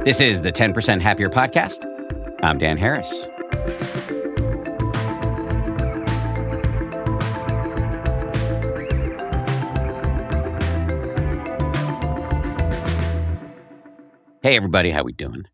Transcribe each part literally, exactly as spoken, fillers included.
This is the ten percent Happier Podcast. I'm Dan Harris. Hey, everybody. How we doing?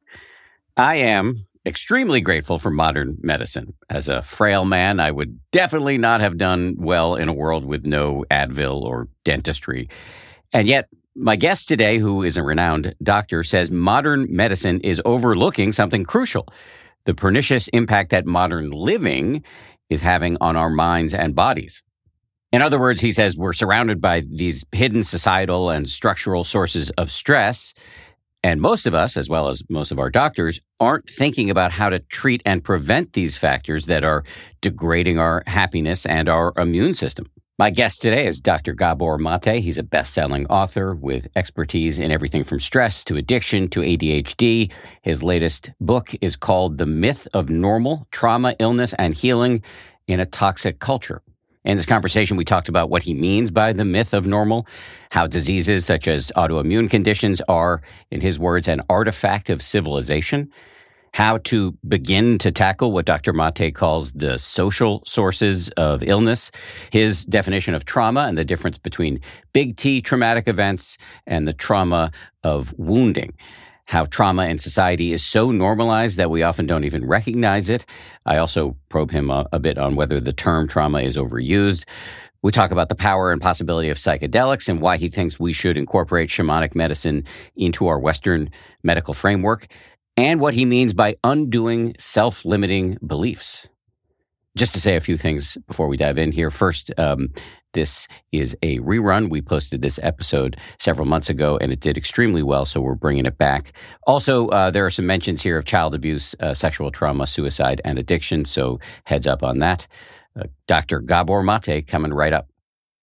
I am extremely grateful for modern medicine. As a frail man, I would definitely not have done well in a world with no Advil or dentistry. And yet, my guest today, who is a renowned doctor, says modern medicine is overlooking something crucial: the pernicious impact that modern living is having on our minds and bodies. In other words, he says we're surrounded by these hidden societal and structural sources of stress, and most of us, as well as most of our doctors, aren't thinking about how to treat and prevent these factors that are degrading our happiness and our immune system. My guest today is Doctor Gabor Mate. He's a best-selling author with expertise in everything from stress to addiction to A D H D. His latest book is called The Myth of Normal: Trauma, Illness, and Healing in a Toxic Culture. In this conversation, we talked about what he means by the myth of normal, how diseases such as autoimmune conditions are, in his words, an artifact of civilization, how to begin to tackle what Doctor Mate calls the social sources of illness, his definition of trauma and the difference between big T traumatic events and the trauma of wounding, how trauma in society is so normalized that we often don't even recognize it. I also probe him a, a bit on whether the term trauma is overused. We talk about the power and possibility of psychedelics and why he thinks we should incorporate shamanic medicine into our Western medical framework, and what he means by undoing self-limiting beliefs. Just to say a few things before we dive in here. First, um, this is a rerun. We posted this episode several months ago, and it did extremely well, so we're bringing it back. Also, uh, there are some mentions here of child abuse, uh, sexual trauma, suicide, and addiction, so heads up on that. Uh, Doctor Gabor Mate coming right up.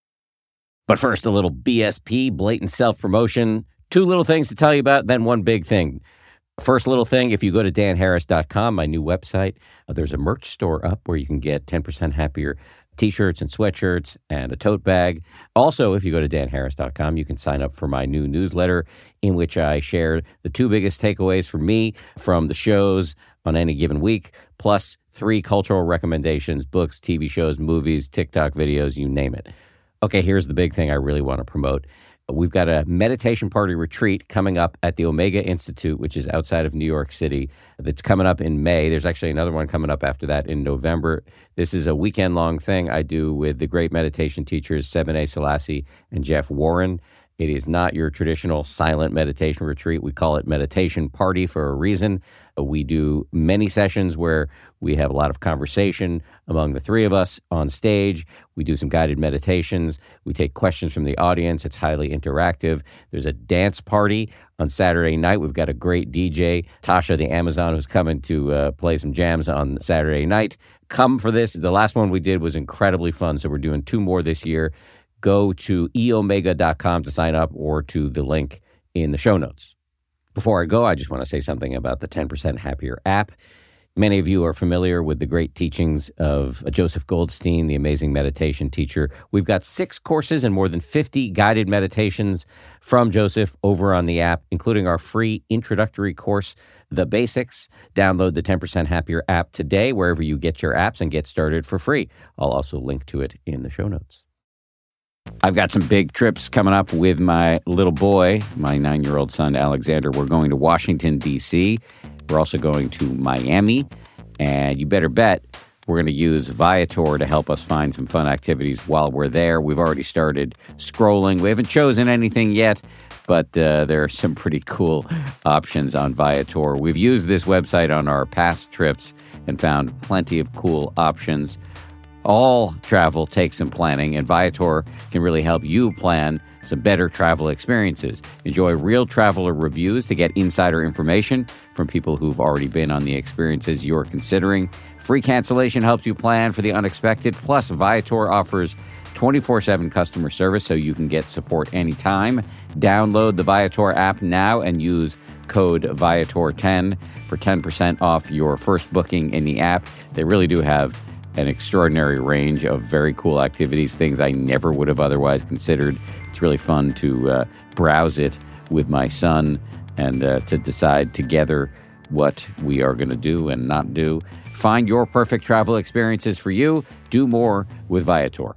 But first, a little B S P, blatant self-promotion. Two little things to tell you about, then one big thing. First little thing, if you go to dan harris dot com, my new website, uh, there's a merch store up where you can get ten percent happier t-shirts and sweatshirts and a tote bag. Also, if you go to dan harris dot com, you can sign up for my new newsletter in which I share the two biggest takeaways for me from the shows on any given week, plus three cultural recommendations: books, T V shows, movies, TikTok videos, you name it. Okay, here's the big thing I really want to promote. We've got a meditation party retreat coming up at the Omega Institute, which is outside of New York City. That's coming up in May. There's actually another one coming up after that in November. This is a weekend-long thing I do with the great meditation teachers Sebene Selassie and Jeff Warren. It is not your traditional silent meditation retreat. We call it meditation party for a reason. We do many sessions where we have a lot of conversation among the three of us on stage. We do some guided meditations. We take questions from the audience. It's highly interactive. There's a dance party on Saturday night. We've got a great D J, Tasha the Amazon, who's coming to uh, play some jams on Saturday night. Come for this. The last one we did was incredibly fun, so we're doing two more this year. Go to e omega dot com to sign up or to the link in the show notes. Before I go, I just want to say something about the ten percent Happier app. Many of you are familiar with the great teachings of Joseph Goldstein, the amazing meditation teacher. We've got six courses and more than fifty guided meditations from Joseph over on the app, including our free introductory course, The Basics. Download the ten percent Happier app today, wherever you get your apps, and get started for free. I'll also link to it in the show notes. I've got some big trips coming up with my little boy, my nine-year-old son, Alexander. We're going to Washington, D C We're also going to Miami. And you better bet we're going to use Viator to help us find some fun activities while we're there. We've already started scrolling. We haven't chosen anything yet, but uh, there are some pretty cool options on Viator. We've used this website on our past trips and found plenty of cool options. All travel takes some planning, and Viator can really help you plan some better travel experiences. Enjoy real traveler reviews to get insider information from people who've already been on the experiences you're considering. Free cancellation helps you plan for the unexpected. Plus, Viator offers twenty-four seven customer service so you can get support anytime. Download the Viator app now and use code Viator ten for ten percent off your first booking in the app. They really do have an extraordinary range of very cool activities, things I never would have otherwise considered. It's really fun to uh, browse it with my son and uh, to decide together what we are going to do and not do. Find your perfect travel experiences for you. Do more with Viator.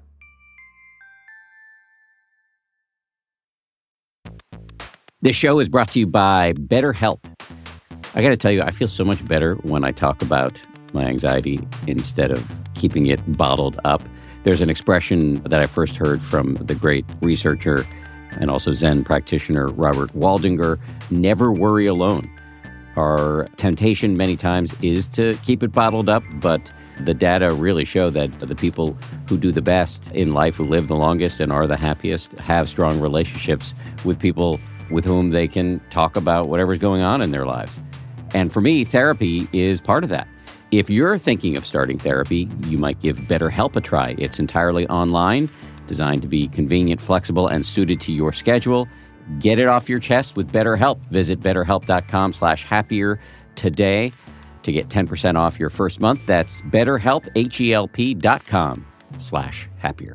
This show is brought to you by BetterHelp. I got to tell you, I feel so much better when I talk about my anxiety instead of keeping it bottled up. There's an expression that I first heard from the great researcher and also Zen practitioner Robert Waldinger: never worry alone. Our temptation many times is to keep it bottled up, but the data really show that the people who do the best in life, who live the longest and are the happiest, have strong relationships with people with whom they can talk about whatever's going on in their lives. And for me, therapy is part of that. If you're thinking of starting therapy, you might give BetterHelp a try. It's entirely online, designed to be convenient, flexible, and suited to your schedule. Get it off your chest with BetterHelp. Visit betterhelp.com slash happier today to get ten percent off your first month. That's betterhelp, H-E-L-P dot com slash happier.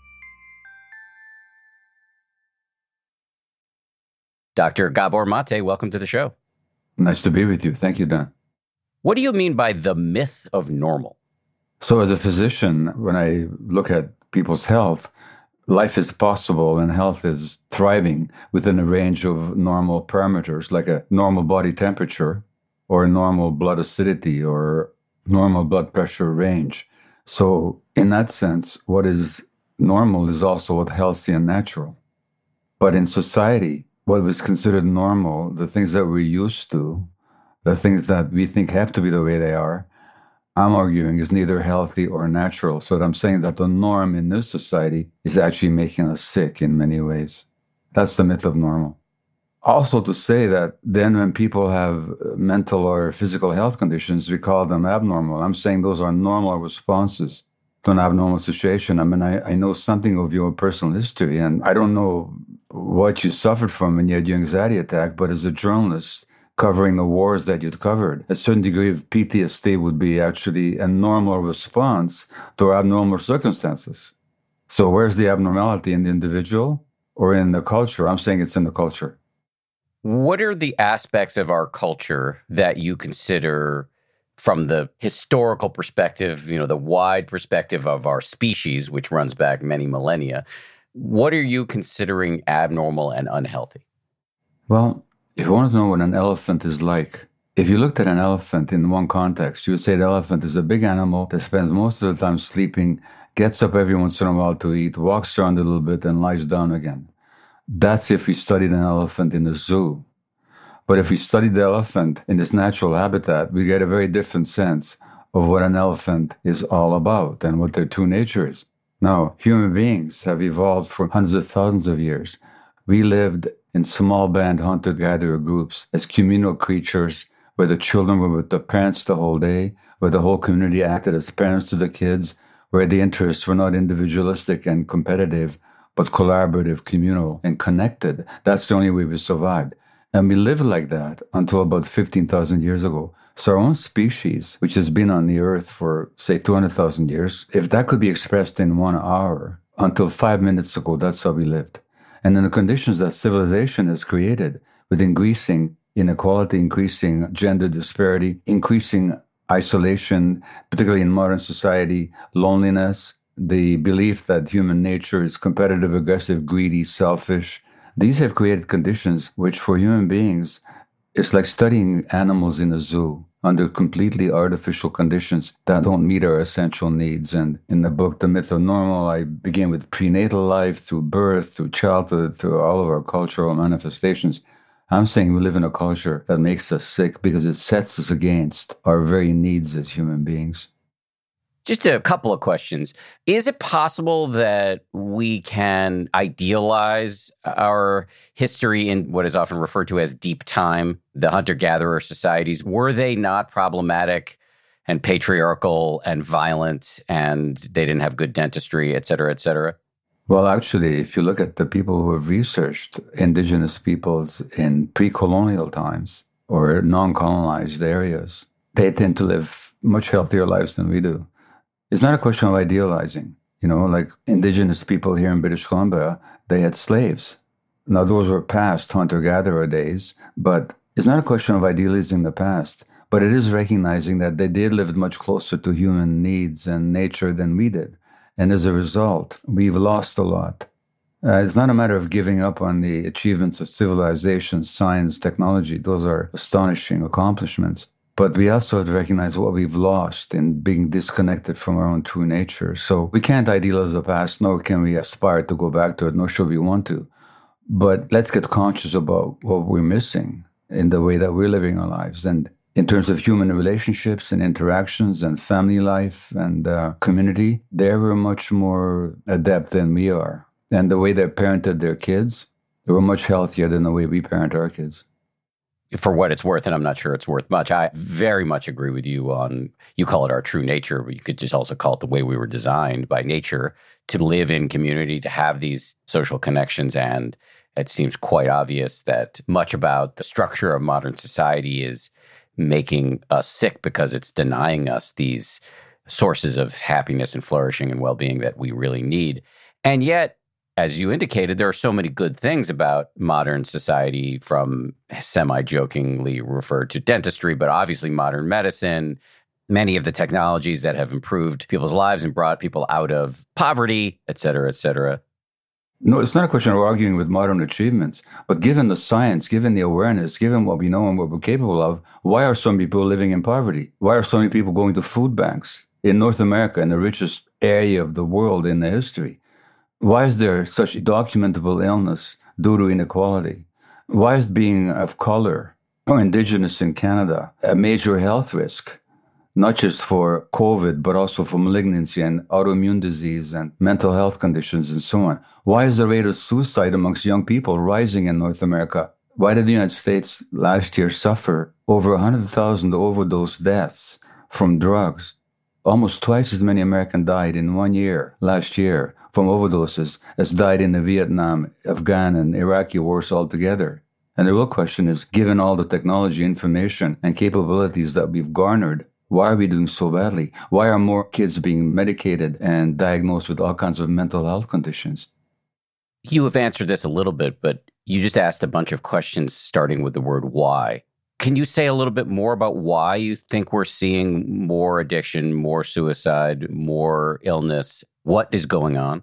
Doctor Gabor Mate, welcome to the show. Nice to be with you. Thank you, Dan. What do you mean by the myth of normal? So as a physician, when I look at people's health, life is possible and health is thriving within a range of normal parameters, like a normal body temperature or a normal blood acidity or normal blood pressure range. So in that sense, what is normal is also what healthy and natural. But in society, what was considered normal, the things that we're used to, the things that we think have to be the way they are, I'm arguing is neither healthy or natural. So I'm saying that the norm in this society is actually making us sick in many ways. That's the myth of normal. Also to say that then when people have mental or physical health conditions, we call them abnormal. I'm saying those are normal responses to an abnormal situation. I mean, I, I know something of your personal history, and I don't know what you suffered from when you had your anxiety attack, but as a journalist covering the wars that you'd covered, a certain degree of P T S D would be actually a normal response to abnormal circumstances. So where's the abnormality, in the individual or in the culture? I'm saying it's in the culture. What are the aspects of our culture that you consider, from the historical perspective, you know, the wide perspective of our species, which runs back many millennia, what are you considering abnormal and unhealthy? Well, if you want to know what an elephant is like, if you looked at an elephant in one context, you would say the elephant is a big animal that spends most of the time sleeping, gets up every once in a while to eat, walks around a little bit, and lies down again. That's if we studied an elephant in a zoo. But if we studied the elephant in its natural habitat, we get a very different sense of what an elephant is all about and what their true nature is. Now, human beings have evolved for hundreds of thousands of years. We lived in small band hunter-gatherer groups as communal creatures where the children were with the parents the whole day, where the whole community acted as parents to the kids, where the interests were not individualistic and competitive, but collaborative, communal, and connected. That's the only way we survived. And we lived like that until about fifteen thousand years ago. So our own species, which has been on the earth for, say, two hundred thousand years, if that could be expressed in one hour, until five minutes ago, that's how we lived. And in the conditions that civilization has created, with increasing inequality, increasing gender disparity, increasing isolation, particularly in modern society, loneliness, the belief that human nature is competitive, aggressive, greedy, selfish, these have created conditions which for human beings, it's like studying animals in a zoo under completely artificial conditions that don't meet our essential needs. And in the book, The Myth of Normal, I begin with prenatal life, through birth, through childhood, through all of our cultural manifestations. I'm saying we live in a culture that makes us sick because it sets us against our very needs as human beings. Just a couple of questions. Is it possible that we can idealize our history in what is often referred to as deep time, the hunter-gatherer societies? Were they not problematic and patriarchal and violent, and they didn't have good dentistry, et cetera, et cetera? Well, actually, if you look at the people who have researched indigenous peoples in pre-colonial times or non-colonized areas, they tend to live much healthier lives than we do. It's not a question of idealizing. You know, like indigenous people here in British Columbia, they had slaves. Now, those were past hunter-gatherer days, but It's not a question of idealizing the past, but it is recognizing that they did live much closer to human needs and nature than we did. And as a result, we've lost a lot. Uh, it's not a matter of giving up on the achievements of civilization, science, technology. Those are astonishing accomplishments. But we also have to recognize what we've lost in being disconnected from our own true nature. So we can't idealize the past, nor can we aspire to go back to it, nor should we want to. But let's get conscious about what we're missing in the way that we're living our lives. And in terms of human relationships and interactions and family life and uh, community, they were much more adept than we are. And the way they parented their kids, they were much healthier than the way we parent our kids. For what it's worth, and I'm not sure it's worth much, I very much agree with you on, you call it our true nature, but you could just also call it the way we were designed by nature to live in community, to have these social connections. And it seems quite obvious that much about the structure of modern society is making us sick because it's denying us these sources of happiness and flourishing and well-being that we really need. And yet, as you indicated, there are so many good things about modern society, from semi-jokingly referred to dentistry, but obviously modern medicine, many of the technologies that have improved people's lives and brought people out of poverty, et cetera, et cetera. No, it's not a question of arguing with modern achievements, but given the science, given the awareness, given what we know and what we're capable of, why are so many people living in poverty? Why are so many people going to food banks in North America, in the richest area of the world in the history? Why is there such documentable illness due to inequality? Why is being of color or indigenous in Canada a major health risk, not just for COVID, but also for malignancy and autoimmune disease and mental health conditions and so on? Why is the rate of suicide amongst young people rising in North America? Why did the United States last year suffer over one hundred thousand overdose deaths from drugs? Almost twice as many Americans died in one year last year from overdoses as died in the Vietnam, Afghan, and Iraqi wars altogether. And the real question is, given all the technology, information, and capabilities that we've garnered, why are we doing so badly? Why are more kids being medicated and diagnosed with all kinds of mental health conditions? You have answered this a little bit, but you just asked a bunch of questions starting with the word why. Can you say a little bit more about why you think we're seeing more addiction, more suicide, more illness? What is going on?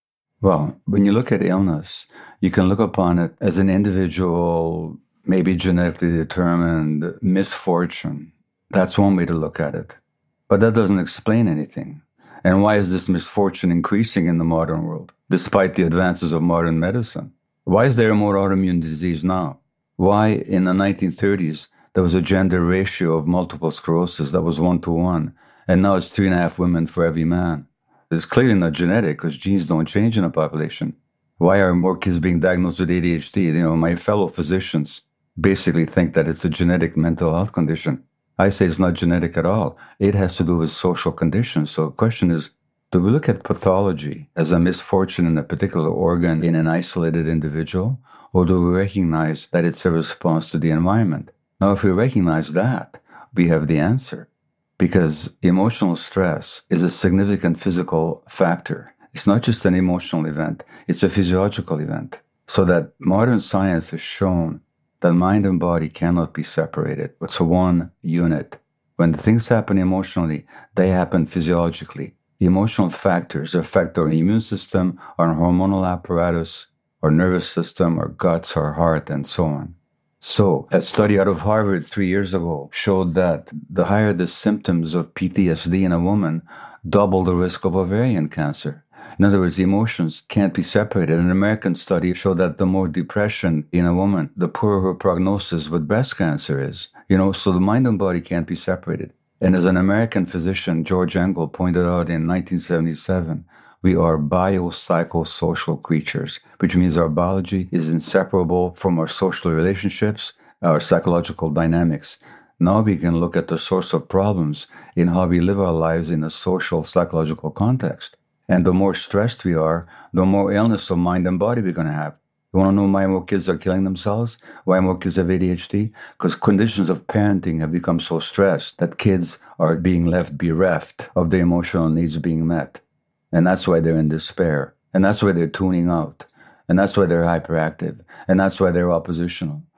Well, when you look at illness, you can look upon it as an individual, maybe genetically determined misfortune. That's one way to look at it. But that doesn't explain anything. And why is this misfortune increasing in the modern world, despite the advances of modern medicine? Why is there more autoimmune disease now? Why in the nineteen thirties, there was a gender ratio of multiple sclerosis that was one to one, and now it's three and a half women for every man? It's clearly not genetic because genes don't change in a population. Why are more kids being diagnosed with A D H D? You know, my fellow physicians basically think that it's a genetic mental health condition. I say it's not genetic at all. It has to do with social conditions. So the question is, do we look at pathology as a misfortune in a particular organ in an isolated individual, or do we recognize that it's a response to the environment? Now, if we recognize that, we have the answer. Because emotional stress is a significant physical factor. It's not just an emotional event, it's a physiological event. So that modern science has shown that mind and body cannot be separated. It's a one unit. When things happen emotionally, they happen physiologically. The emotional factors affect our immune system, our hormonal apparatus, our nervous system, our guts, our heart, and so on. So, a study out of Harvard three years ago showed that the higher the symptoms of P T S D in a woman, double the risk of ovarian cancer. In other words, emotions can't be separated. An American study showed that the more depression in a woman, the poorer her prognosis with breast cancer is. You know, so the mind and body can't be separated. And as an American physician, George Engel, pointed out in nineteen seventy-seven, we are biopsychosocial creatures, which means our biology is inseparable from our social relationships, our psychological dynamics. Now we can look at the source of problems in how we live our lives in a social, psychological context. And the more stressed we are, the more illness of mind and body we're going to have. You want to know why more kids are killing themselves? Why more kids have A D H D? Because conditions of parenting have become so stressed that kids are being left bereft of their emotional needs being met. And that's why they're in despair. And that's why they're tuning out. And that's why they're hyperactive. And that's why they're oppositional.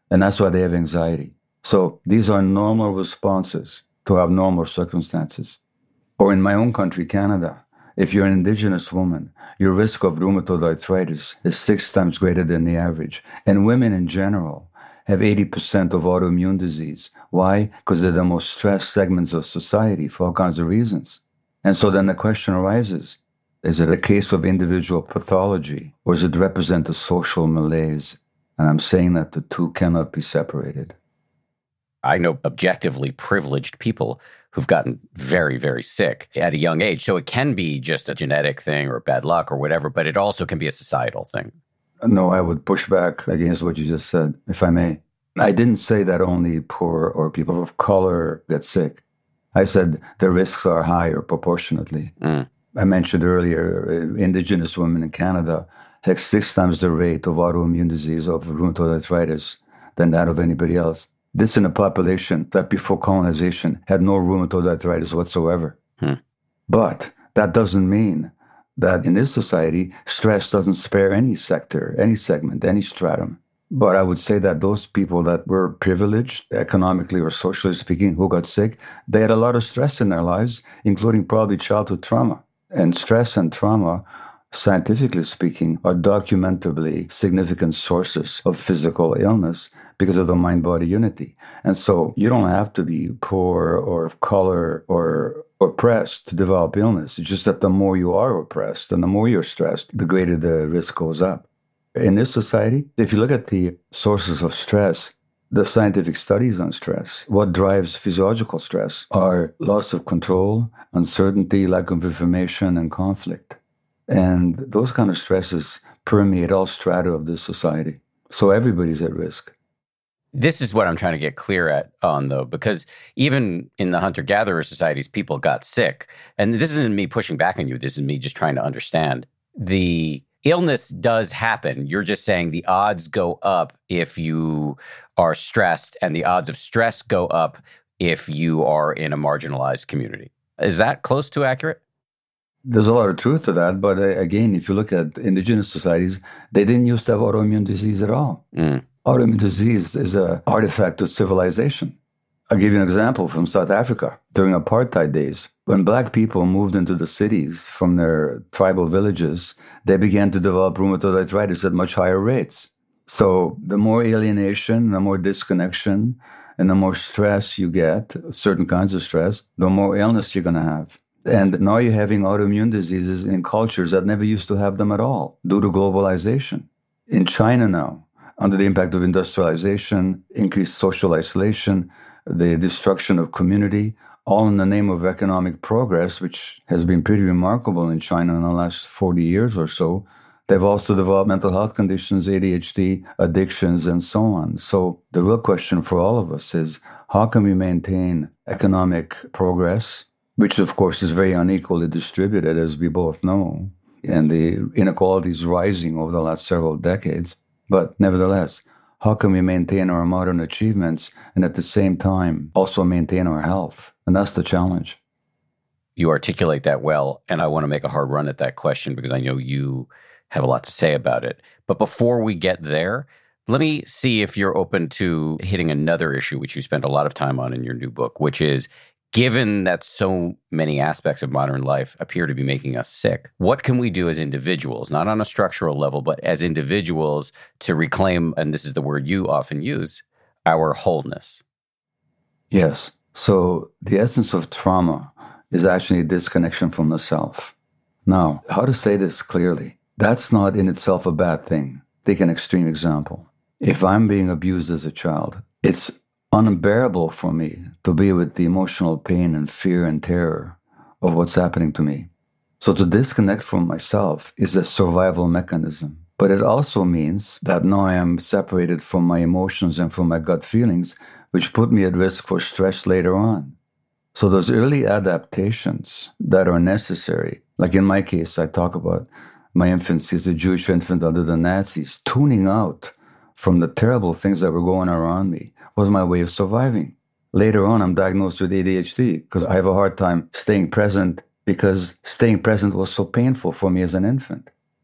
And that's why they have anxiety. So these are normal responses to abnormal circumstances. Or in my own country, Canada, if you're an Indigenous woman, your risk of rheumatoid arthritis is six times greater than the average. And women in general have eighty percent of autoimmune disease. Why? Because they're the most stressed segments of society for all kinds of reasons. And so then the question arises, is it a case of individual pathology, or does it represent a social malaise? And I'm saying that the two cannot be separated. I know objectively privileged people who've gotten very, very sick at a young age. So it can be just a genetic thing or bad luck or whatever, but it also can be a societal thing. No, I would push back against what you just said, if I may. I didn't say that only poor or people of color get sick. I said the risks are higher proportionately. Mm. I mentioned earlier, Indigenous women in Canada have six times the rate of autoimmune disease of rheumatoid arthritis than that of anybody else. This in a population that before colonization had no rheumatoid arthritis whatsoever. Hmm. But that doesn't mean that in this society, stress doesn't spare any sector, any segment, any stratum. But I would say that those people that were privileged, economically or socially speaking, who got sick, they had a lot of stress in their lives, including probably childhood trauma. And stress and trauma, scientifically speaking, are documentably significant sources of physical illness because of the mind-body unity. And so you don't have to be poor or of color or oppressed to develop illness. It's just that the more you are oppressed and the more you're stressed, the greater the risk goes up. In this society, if you look at the sources of stress, the scientific studies on stress, what drives physiological stress are loss of control, uncertainty, lack of information, and conflict. And those kind of stresses permeate all strata of this society. So everybody's at risk. This is what I'm trying to get clear at on, though, because even in the hunter-gatherer societies, people got sick. And this isn't me pushing back on you. This is me just trying to understand. The illness does happen. You're just saying the odds go up if you are stressed, and the odds of stress go up if you are in a marginalized community. Is that close to accurate? There's a lot of truth to that. But uh, again, if you look at indigenous societies, they didn't used to have autoimmune disease at all. Mm. Autoimmune disease is an artifact of civilization. I'll give you an example from South Africa. During apartheid days, when black people moved into the cities from their tribal villages, they began to develop rheumatoid arthritis at much higher rates. So the more alienation, the more disconnection, and the more stress you get, certain kinds of stress, the more illness you're going to have. And now you're having autoimmune diseases in cultures that never used to have them at all due to globalization. In China now, under the impact of industrialization, increased social isolation, the destruction of community, all in the name of economic progress, which has been pretty remarkable in China in the last forty years or so. They've also developed mental health conditions, A D H D, addictions, and so on. So the real question for all of us is, how can we maintain economic progress, which of course is very unequally distributed, as we both know, and the inequality is rising over the last several decades. But nevertheless, how can we maintain our modern achievements and at the same time also maintain our health? And that's the challenge. You articulate that well, and I want to make a hard run at that question because I know you have a lot to say about it. But before we get there, let me see if you're open to hitting another issue, which you spent a lot of time on in your new book, which is, given that so many aspects of modern life appear to be making us sick, what can we do as individuals, not on a structural level, but as individuals to reclaim, and this is the word you often use, our wholeness? Yes. So the essence of trauma is actually a disconnection from the self. Now, how to say this clearly? That's not in itself a bad thing. Take an extreme example. If I'm being abused as a child, it's unbearable for me to be with the emotional pain and fear and terror of what's happening to me. So to disconnect from myself is a survival mechanism. But it also means that now I am separated from my emotions and from my gut feelings, which put me at risk for stress later on. So those early adaptations that are necessary, like in my case, I talk about my infancy as a Jewish infant under the Nazis, tuning out from the terrible things that were going around me was my way of surviving. Later on, I'm diagnosed with A D H D because I have a hard time staying present because staying present was so painful for me as an infant.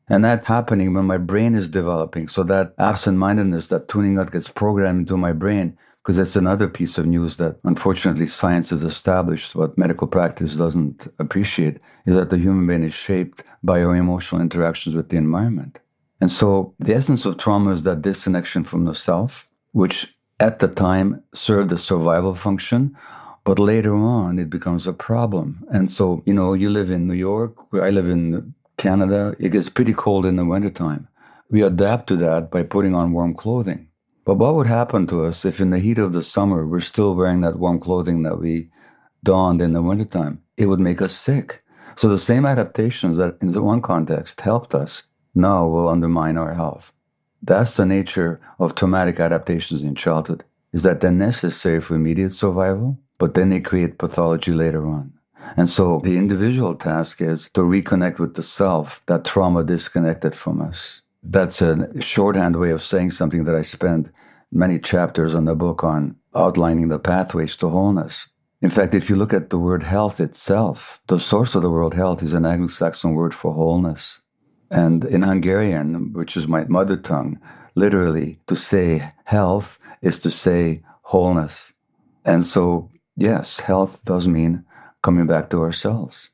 And that's happening when my brain is developing. So that absent-mindedness, that tuning out gets programmed into my brain, because that's another piece of news that unfortunately science has established, what medical practice doesn't appreciate, is that the human brain is shaped by our emotional interactions with the environment. And so the essence of trauma is that disconnection from the self, which at the time served a survival function, but later on it becomes a problem. And so, you know, you live in New York, where I live in Canada, it gets pretty cold in the wintertime. We adapt to that by putting on warm clothing. But what would happen to us if in the heat of the summer we're still wearing that warm clothing that we donned in the wintertime? It would make us sick. So the same adaptations that in the one context helped us now will undermine our health. That's the nature of traumatic adaptations in childhood, is that they're necessary for immediate survival, but then they create pathology later on. And so the individual task is to reconnect with the self that trauma disconnected from us. That's a shorthand way of saying something that I spend many chapters on the book on, outlining the pathways to wholeness. In fact, if you look at the word health itself, the source of the word health is an Anglo-Saxon word for wholeness. And in Hungarian, which is my mother tongue, literally to say health is to say wholeness. And so, yes, health does mean coming back to ourselves.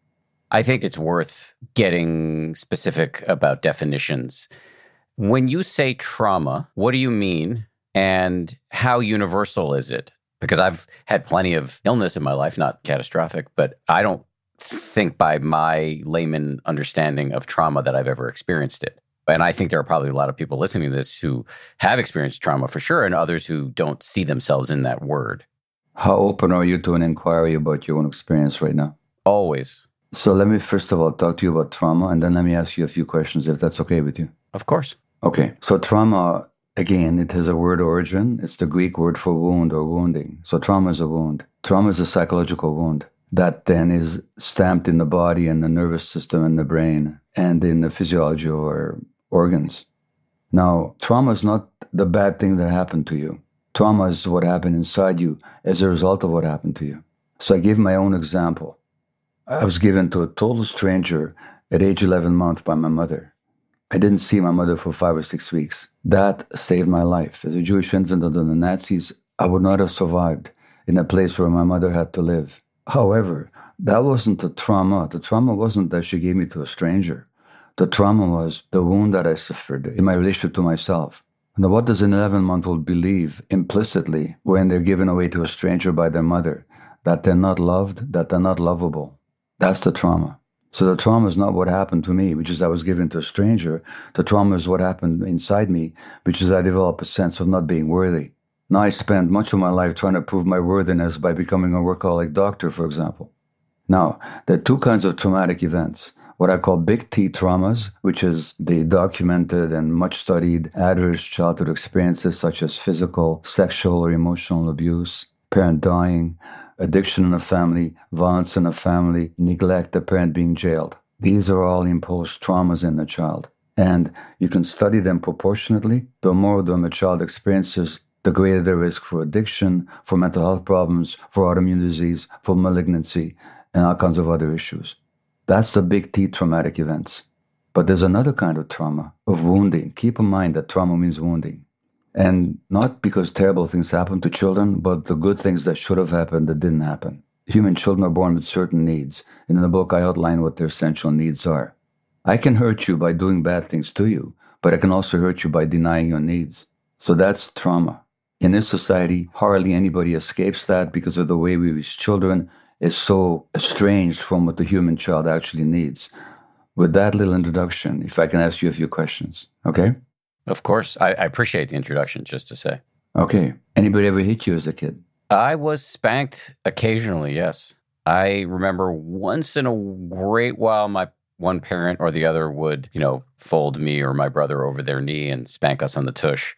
I think it's worth getting specific about definitions. When you say trauma, what do you mean and how universal is it? Because I've had plenty of illness in my life, not catastrophic, but I don't think by my layman understanding of trauma that I've ever experienced it. And I think there are probably a lot of people listening to this who have experienced trauma for sure, and others who don't see themselves in that word. How open are you to an inquiry about your own experience right now? Always. So let me first of all talk to you about trauma, and then let me ask you a few questions if that's okay with you. Of course. Okay. So trauma, again, it has a word origin. It's the Greek word for wound or wounding. So trauma is a wound. Trauma is a psychological wound that then is stamped in the body and the nervous system and the brain and in the physiology of our organs. Now, trauma is not the bad thing that happened to you. Trauma is what happened inside you as a result of what happened to you. So I give my own example. I was given to a total stranger at age eleven months by my mother. I didn't see my mother for five or six weeks. That saved my life. As a Jewish infant under the Nazis, I would not have survived in a place where my mother had to live. However, that wasn't the trauma. The trauma wasn't that she gave me to a stranger. The trauma was the wound that I suffered in my relationship to myself. Now, what does an eleven-month-old believe implicitly when they're given away to a stranger by their mother? That they're not loved, that they're not lovable. That's the trauma. So the trauma is not what happened to me, which is I was given to a stranger. The trauma is what happened inside me, which is I developed a sense of not being worthy. Now I spend much of my life trying to prove my worthiness by becoming a workaholic doctor, for example. Now, there are two kinds of traumatic events. What I call big T traumas, which is the documented and much studied adverse childhood experiences such as physical, sexual, or emotional abuse, parent dying, addiction in a family, violence in a family, neglect, a parent being jailed. These are all imposed traumas in the child. And you can study them proportionately. The more of them a child experiences, the greater the risk for addiction, for mental health problems, for autoimmune disease, for malignancy, and all kinds of other issues. That's the big T traumatic events. But there's another kind of trauma, of wounding. Keep in mind that trauma means wounding. And not because terrible things happen to children, but the good things that should have happened that didn't happen. Human children are born with certain needs. And in the book, I outline what their essential needs are. I can hurt you by doing bad things to you, but I can also hurt you by denying your needs. So that's trauma. In this society, hardly anybody escapes that because of the way we raise children is so estranged from what the human child actually needs. With that little introduction, if I can ask you a few questions, okay? Of course. I, I appreciate the introduction, just to say. Okay. Anybody ever hit you as a kid? I was spanked occasionally, yes. I remember once in a great while, my one parent or the other would, you know, fold me or my brother over their knee and spank us on the tush.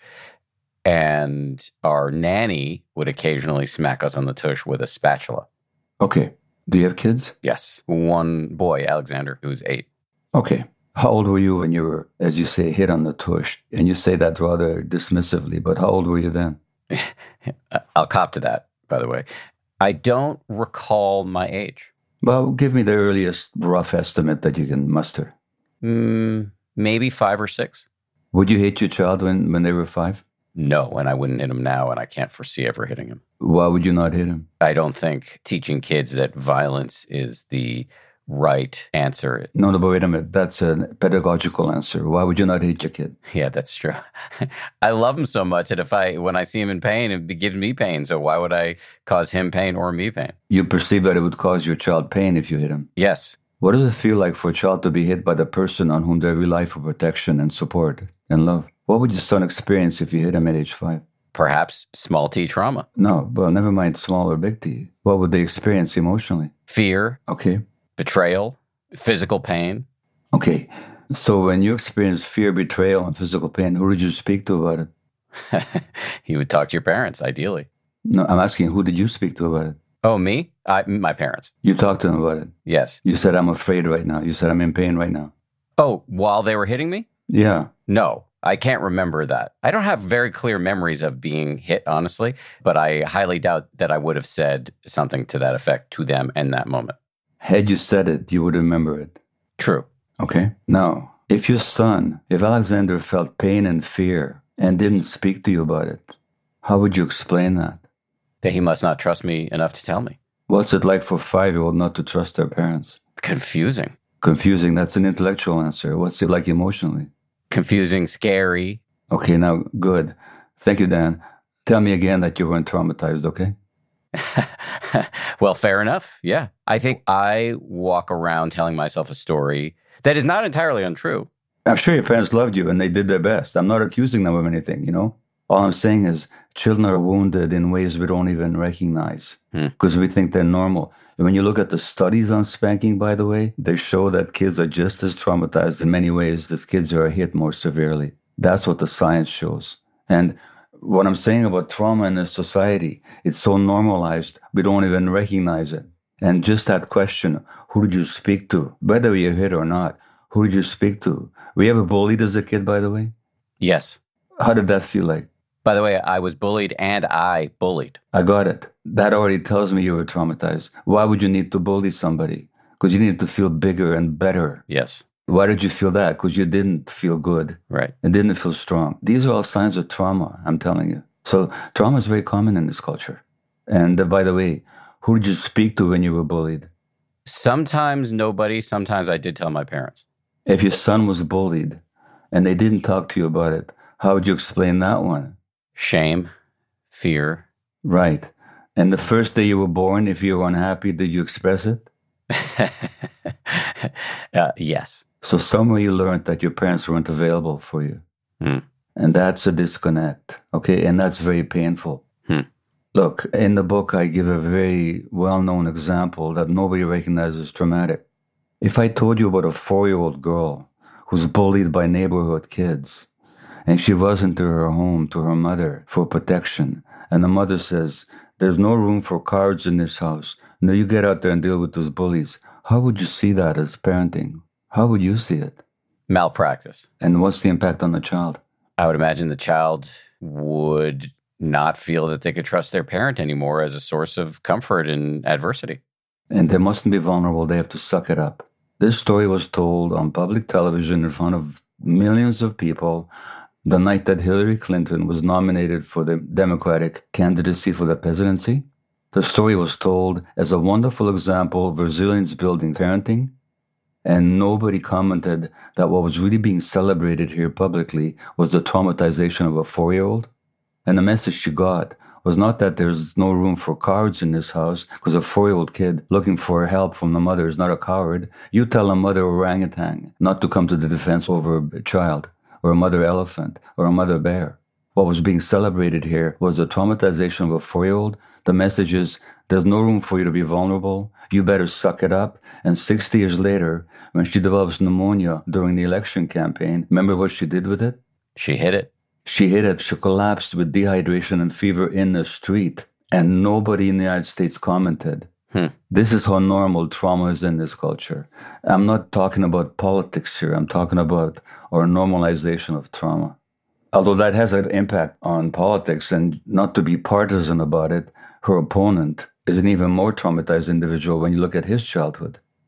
And our nanny would occasionally smack us on the tush with a spatula. Okay. Do you have kids? Yes. One boy, Alexander, who's eight. Okay. How old were you when you were, as you say, hit on the tush? And you say that rather dismissively, but how old were you then? I'll cop to that, by the way. I don't recall my age. Well, give me the earliest rough estimate that you can muster. Mm, maybe five or six. Would you hit your child when, when they were five? No, and I wouldn't hit him now, and I can't foresee ever hitting him. Why would you not hit him? I don't think teaching kids that violence is the right answer. No, no, but wait a minute. That's a pedagogical answer. Why would you not hit your kid? Yeah, that's true. I love him so much that if I, when I see him in pain, it gives me pain. So why would I cause him pain or me pain? You perceive that it would cause your child pain if you hit him? Yes. What does it feel like for a child to be hit by the person on whom they rely for protection and support and love? What would your son experience if you hit him at age five? Perhaps small t trauma. No, well, never mind small or big T. What would they experience emotionally? Fear. Okay. Betrayal. Physical pain. Okay. So when you experience fear, betrayal, and physical pain, who did you speak to about it? You would talk to your parents, ideally. No, I'm asking, who did you speak to about it? Oh, me? I, my parents. You talked to them about it? Yes. You said, I'm afraid right now. You said, I'm in pain right now. Oh, while they were hitting me? Yeah. No, I can't remember that. I don't have very clear memories of being hit, honestly, but I highly doubt that I would have said something to that effect to them in that moment. Had you said it, you would remember it. True. Okay. Now, if your son, if Alexander felt pain and fear and didn't speak to you about it, how would you explain that? That he must not trust me enough to tell me. What's it like for a five-year-old not to trust their parents? Confusing. Confusing. That's an intellectual answer. What's it like emotionally? Confusing, scary. Okay, now, good. Thank you, Dan. Tell me again that you weren't traumatized, okay? Well, fair enough. Yeah. I think I walk around telling myself a story that is not entirely untrue. I'm sure your parents loved you and they did their best. I'm not accusing them of anything, you know? All I'm saying is children are wounded in ways we don't even recognize because hmm. we think they're normal. And when you look at the studies on spanking, by the way, they show that kids are just as traumatized in many ways as kids who are hit more severely. That's what the science shows. And what I'm saying about trauma in a society, it's so normalized, we don't even recognize it. And just that question, who did you speak to? Whether you're hit or not, who did you speak to? Were you ever bullied as a kid, by the way? Yes. How did that feel like? By the way, I was bullied and I bullied. I got it. That already tells me you were traumatized. Why would you need to bully somebody? Because you needed to feel bigger and better. Yes. Why did you feel that? Because you didn't feel good. Right. And didn't feel strong. These are all signs of trauma, I'm telling you. So trauma is very common in this culture. And uh, by the way, who did you speak to when you were bullied? Sometimes nobody. Sometimes I did tell my parents. If your son was bullied and they didn't talk to you about it, how would you explain that one? Shame, fear. Right. And the first day you were born, if you were unhappy, did you express it? uh, yes. So somewhere you learned that your parents weren't available for you. Mm. And that's a disconnect. Okay. And that's very painful. Hmm. Look, in the book, I give a very well-known example that nobody recognizes traumatic. If I told you about a four-year-old girl who's bullied by neighborhood kids, and she runs into her home to her mother for protection, and the mother says, there's no room for cowards in this house. No, you get out there and deal with those bullies. How would you see that as parenting? How would you see it? Malpractice. And what's the impact on the child? I would imagine the child would not feel that they could trust their parent anymore as a source of comfort in adversity. And they mustn't be vulnerable. They have to suck it up. This story was told on public television in front of millions of people the night that Hillary Clinton was nominated for the Democratic candidacy for the presidency. The story was told as a wonderful example of resilience building parenting, and nobody commented that what was really being celebrated here publicly was the traumatization of a four-year-old. And the message she got was not that there's no room for cowards in this house, because a four-year-old kid looking for help from the mother is not a coward. You tell a mother orangutan not to come to the defense over a child, or a mother elephant, or a mother bear. What was being celebrated here was the traumatization of a four-year-old. The message is, there's no room for you to be vulnerable. You better suck it up. And sixty years later, when she develops pneumonia during the election campaign, remember what she did with it? She hid it. She hid it. She collapsed with dehydration and fever in the street. And nobody in the United States commented. Hmm. This is how normal trauma is in this culture. I'm not talking about politics here. I'm talking about our normalization of trauma. Although that has an impact on politics, and not to be partisan about it, her opponent is an even more traumatized individual when you look at his childhood.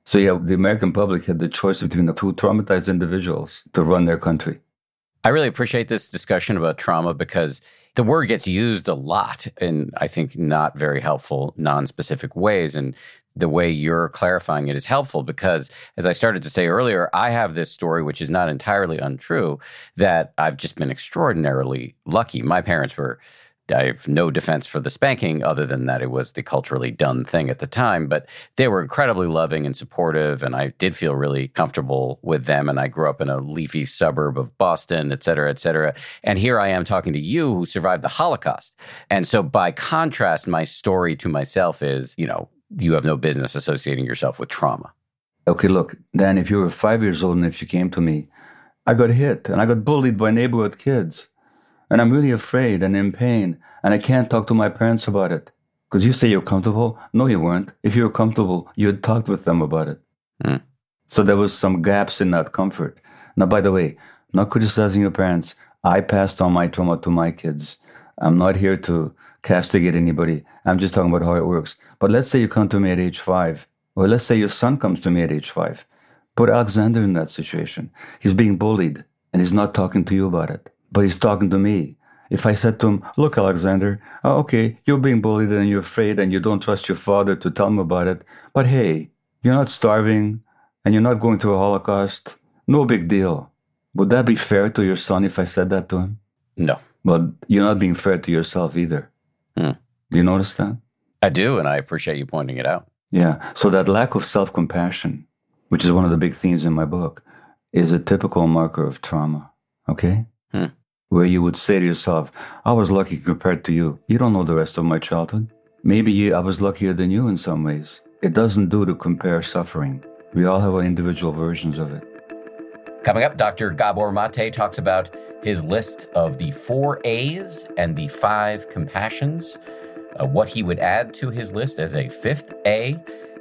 So yeah, the American public had the choice between the two traumatized individuals to run their country. I really appreciate this discussion about trauma because the word gets used a lot in, I think, not very helpful, non-specific ways. And the way you're clarifying it is helpful because, as I started to say earlier, I have this story, which is not entirely untrue, that I've just been extraordinarily lucky. My parents were, I have no defense for the spanking other than that it was the culturally done thing at the time, but they were incredibly loving and supportive, and I did feel really comfortable with them, and I grew up in a leafy suburb of Boston, et cetera, et cetera. And here I am talking to you who survived the Holocaust. And so by contrast, my story to myself is, you know, you have no business associating yourself with trauma. Okay, look, Dan, if you were five years old and if you came to me, I got hit and I got bullied by neighborhood kids. And I'm really afraid and in pain, and I can't talk to my parents about it. Because you say you're comfortable. No, you weren't. If you were comfortable, you had talked with them about it. Mm. So there was some gaps in that comfort. Now, by the way, not criticizing your parents. I passed on my trauma to my kids. I'm not here to castigate anybody. I'm just talking about how it works. But let's say you come to me at age five, or let's say your son comes to me at age five. Put Alexander in that situation. He's being bullied, and he's not talking to you about it. But he's talking to me. If I said to him, look, Alexander, oh, okay, you're being bullied and you're afraid and you don't trust your father to tell him about it. But hey, you're not starving and you're not going through a Holocaust. No big deal. Would that be fair to your son if I said that to him? No. But you're not being fair to yourself either. Hmm. Do you notice that? I do, and I appreciate you pointing it out. Yeah. So that lack of self-compassion, which is one of the big themes in my book, is a typical marker of trauma. Okay? Hmm. Where you would say to yourself, I was lucky compared to you. You don't know the rest of my childhood. Maybe you, I was luckier than you in some ways. It doesn't do to compare suffering. We all have our individual versions of it. Coming up, Doctor Gabor Mate talks about his list of the four A's and the five compassions, uh, what he would add to his list as a fifth A,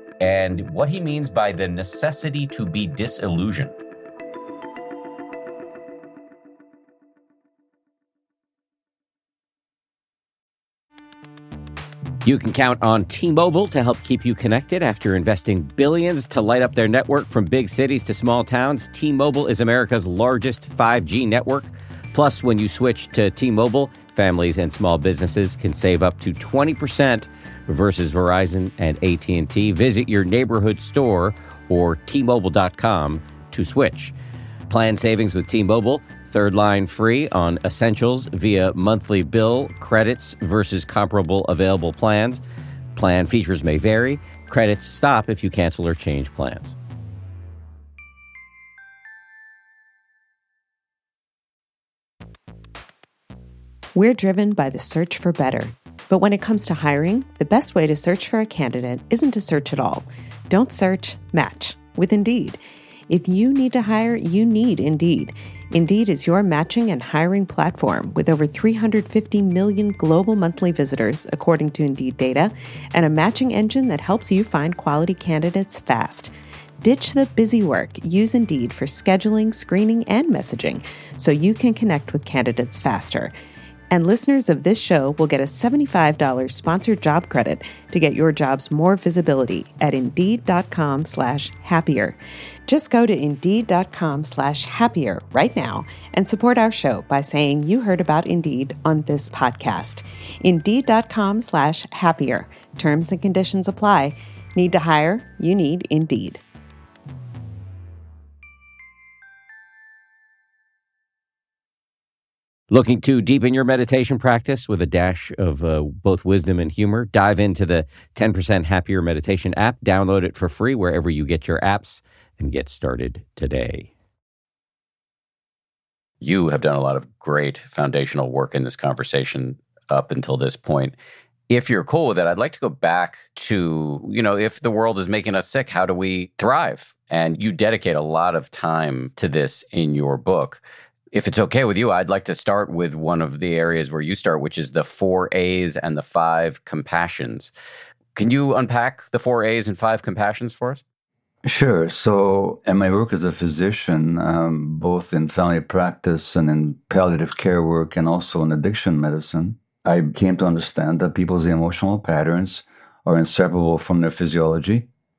and what he means by the necessity to be disillusioned. You can count on T-Mobile to help keep you connected. After investing billions to light up their network from big cities to small towns, T-Mobile is America's largest five G network. Plus, when you switch to T-Mobile, families and small businesses can save up to twenty percent versus Verizon and A T and T. Visit your neighborhood store or T Mobile dot com to switch. Plan savings with T-Mobile. Third line free on essentials via monthly bill, credits versus comparable available plans. Plan features may vary. Credits stop if you cancel or change plans. We're driven by the search for better. But when it comes to hiring, the best way to search for a candidate isn't to search at all. Don't search, match with Indeed. If you need to hire, you need Indeed. Indeed is your matching and hiring platform with over three hundred fifty million global monthly visitors, according to Indeed data, and a matching engine that helps you find quality candidates fast. Ditch the busy work. Use Indeed for scheduling, screening, and messaging so you can connect with candidates faster. And listeners of this show will get a seventy-five dollars sponsored job credit to get your jobs more visibility at Indeed.com slash happier. Just go to Indeed.com slash happier right now and support our show by saying you heard about Indeed on this podcast. Indeed.com slash happier. Terms and conditions apply. Need to hire? You need Indeed. Looking to deepen your meditation practice with a dash of uh, both wisdom and humor? Dive into the ten percent Happier Meditation app. Download it for free wherever you get your apps and get started today. You have done a lot of great foundational work in this conversation up until this point. If you're cool with it, I'd like to go back to, you know, if the world is making us sick, how do we thrive? And you dedicate a lot of time to this in your book. If it's okay with you, I'd like to start with one of the areas where you start, which is the four A's and the five compassions. Can you unpack the four A's and five compassions for us? Sure. So, in my work as a physician, um, both in family practice and in palliative care work and also in addiction medicine, I came to understand that people's emotional patterns are inseparable from their physiology.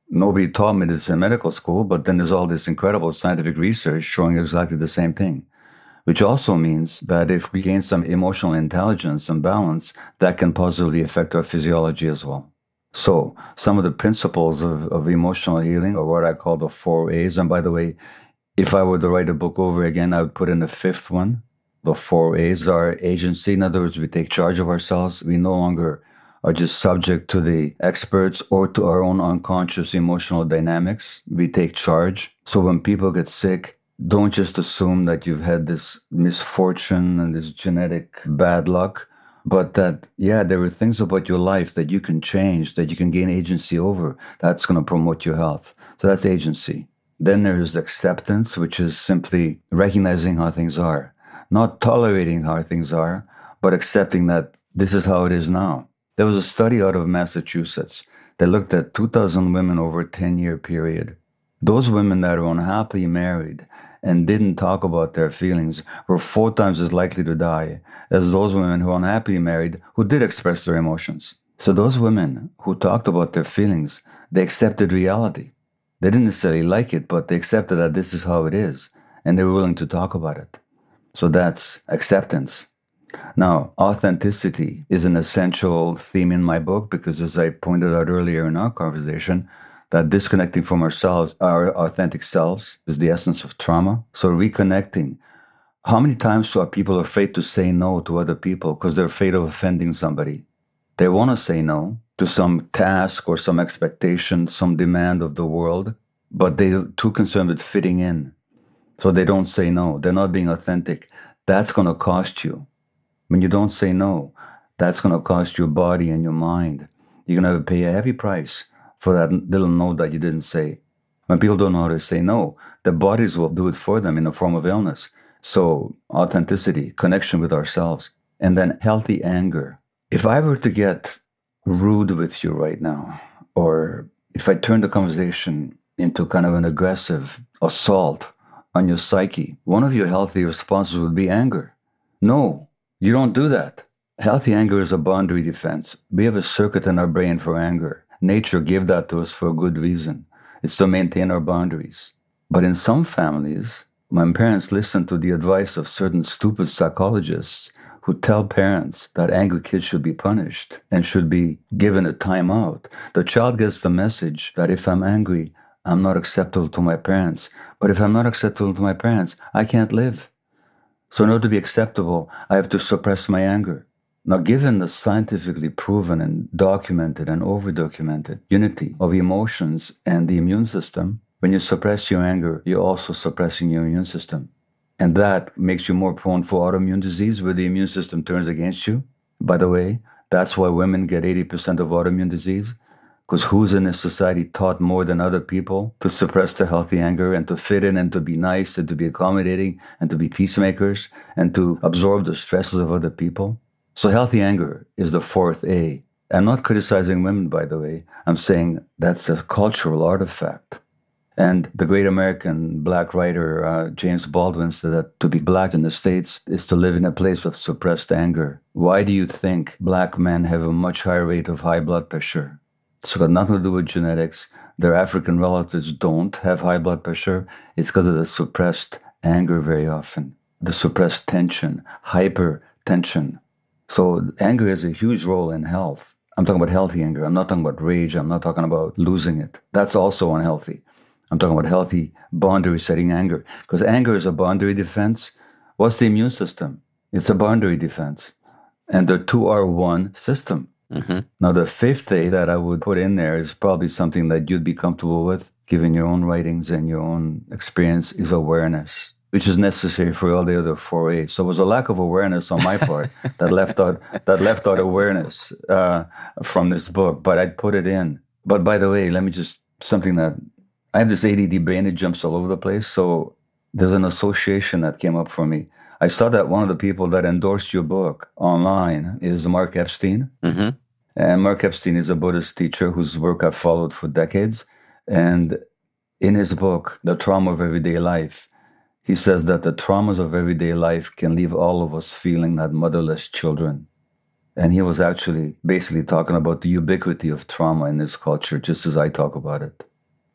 Nobody taught me this in medical school, but then there's all this incredible scientific research showing exactly the same thing, which also means that if we gain some emotional intelligence and balance, that can positively affect our physiology as well. So some of the principles of, of emotional healing are what I call the four A's. And by the way, if I were to write a book over again, I would put in the fifth one. The four A's are agency. In other words, we take charge of ourselves. We no longer are just subject to the experts or to our own unconscious emotional dynamics. We take charge. So when people get sick, don't just assume that you've had this misfortune and this genetic bad luck, but that, yeah, there are things about your life that you can change, that you can gain agency over. That's going to promote your health. So that's agency. Then there's acceptance, which is simply recognizing how things are, not tolerating how things are, but accepting that this is how it is now. There was a study out of Massachusetts that looked at two thousand women over a ten-year period. Those women that are unhappily married and didn't talk about their feelings were four times as likely to die as those women who are unhappily married who did express their emotions. So those women who talked about their feelings, they accepted reality. They didn't necessarily like it, but they accepted that this is how it is, and they were willing to talk about it. So that's acceptance. Now, authenticity is an essential theme in my book because, as I pointed out earlier in our conversation, that disconnecting from ourselves, our authentic selves, is the essence of trauma. So reconnecting. How many times are people afraid to say no to other people because they're afraid of offending somebody? They want to say no to some task or some expectation, some demand of the world, but they're too concerned with fitting in. So they don't say no. They're not being authentic. That's going to cost you. When you don't say no, that's going to cost your body and your mind. You're going to have to pay a heavy price for that little no that you didn't say. When people don't know how to say no, their bodies will do it for them in the form of illness. So authenticity, connection with ourselves, and then healthy anger. If I were to get rude with you right now, or if I turn the conversation into kind of an aggressive assault on your psyche, one of your healthy responses would be anger. No, you don't do that. Healthy anger is a boundary defense. We have a circuit in our brain for anger. Nature gave that to us for a good reason. It's to maintain our boundaries. But in some families, my parents listen to the advice of certain stupid psychologists who tell parents that angry kids should be punished and should be given a timeout. The child gets the message that if I'm angry, I'm not acceptable to my parents. But if I'm not acceptable to my parents, I can't live. So in order to be acceptable, I have to suppress my anger. Now, given the scientifically proven and documented and over-documented unity of emotions and the immune system, when you suppress your anger, you're also suppressing your immune system. And that makes you more prone for autoimmune disease where the immune system turns against you. By the way, that's why women get eighty percent of autoimmune disease. Because who's in this society taught more than other people to suppress their healthy anger and to fit in and to be nice and to be accommodating and to be peacemakers and to absorb the stresses of other people? So healthy anger is the fourth A. I'm not criticizing women, by the way. I'm saying that's a cultural artifact. And the great American black writer, uh, James Baldwin, said that to be black in the States is to live in a place of suppressed anger. Why do you think black men have a much higher rate of high blood pressure? It's got nothing to do with genetics. Their African relatives don't have high blood pressure. It's because of the suppressed anger very often, the suppressed tension, hypertension. So anger has a huge role in health. I'm talking about healthy anger. I'm not talking about rage. I'm not talking about losing it. That's also unhealthy. I'm talking about healthy boundary-setting anger. Because anger is a boundary defense. What's the immune system? It's a boundary defense. And the two are one system. Mm-hmm. Now, the fifth A that I would put in there is probably something that you'd be comfortable with, given your own writings and your own experience, is awareness, which is necessary for all the other four A's. So it was a lack of awareness on my part that left out that left out awareness uh, from this book, but I'd put it in. But by the way, let me just, something that, I have this A D D brain, it jumps all over the place, so there's an association that came up for me. I saw that one of the people that endorsed your book online is Mark Epstein. Mm-hmm. And Mark Epstein is a Buddhist teacher whose work I've followed for decades. And in his book, The Trauma of Everyday Life, he says that the traumas of everyday life can leave all of us feeling like motherless children. And he was actually basically talking about the ubiquity of trauma in this culture, just as I talk about it.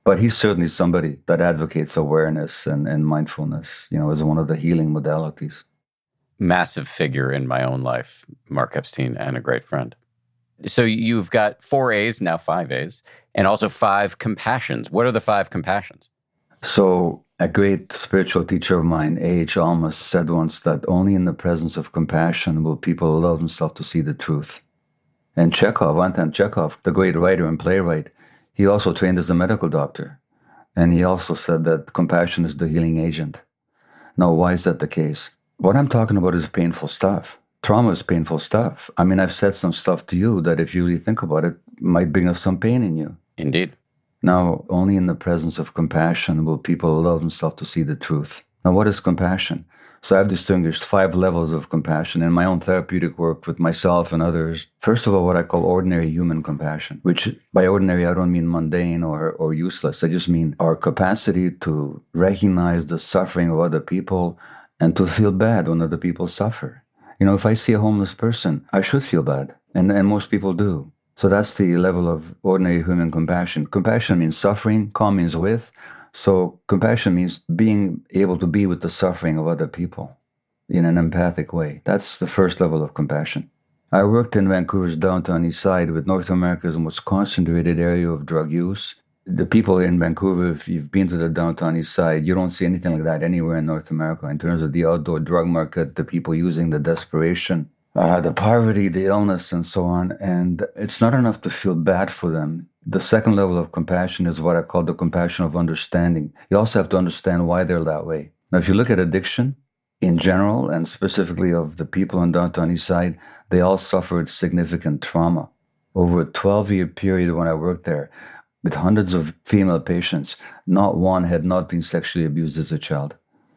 But he's certainly somebody that advocates awareness and, and mindfulness, you know, as one of the healing modalities. Massive figure in my own life, Mark Epstein, and a great friend. So you've got four A's, now five A's, and also five compassions. What are the five compassions? So a great spiritual teacher of mine, A H Almaas, said once that only in the presence of compassion will people allow themselves to see the truth. And Chekhov, Anton Chekhov, the great writer and playwright, he also trained as a medical doctor. And he also said that compassion is the healing agent. Now, why is that the case? What I'm talking about is painful stuff. Trauma is painful stuff. I mean, I've said some stuff to you that if you really think about it, might bring up some pain in you. Indeed. Now, only in the presence of compassion will people allow themselves to see the truth. Now, what is compassion? So I've distinguished five levels of compassion in my own therapeutic work with myself and others. First of all, what I call ordinary human compassion, which by ordinary, I don't mean mundane or, or useless. I just mean our capacity to recognize the suffering of other people and to feel bad when other people suffer. You know, if I see a homeless person, I should feel bad. And, and most people do. So that's the level of ordinary human compassion. Compassion means suffering. Com means with. So compassion means being able to be with the suffering of other people in an empathic way. That's the first level of compassion. I worked in Vancouver's downtown east side with North America's most concentrated area of drug use. The people in Vancouver, if you've been to the downtown east side, you don't see anything like that anywhere in North America in terms of the outdoor drug market, the people using the desperation, uh, the poverty, the illness, and so on. And it's not enough to feel bad for them. The second level of compassion is what I call the compassion of understanding. You also have to understand why they're that way. Now, if you look at addiction in general, and specifically of the people in downtown east side, they all suffered significant trauma. Over a twelve-year period when I worked there, with hundreds of female patients, not one had not been sexually abused as a child.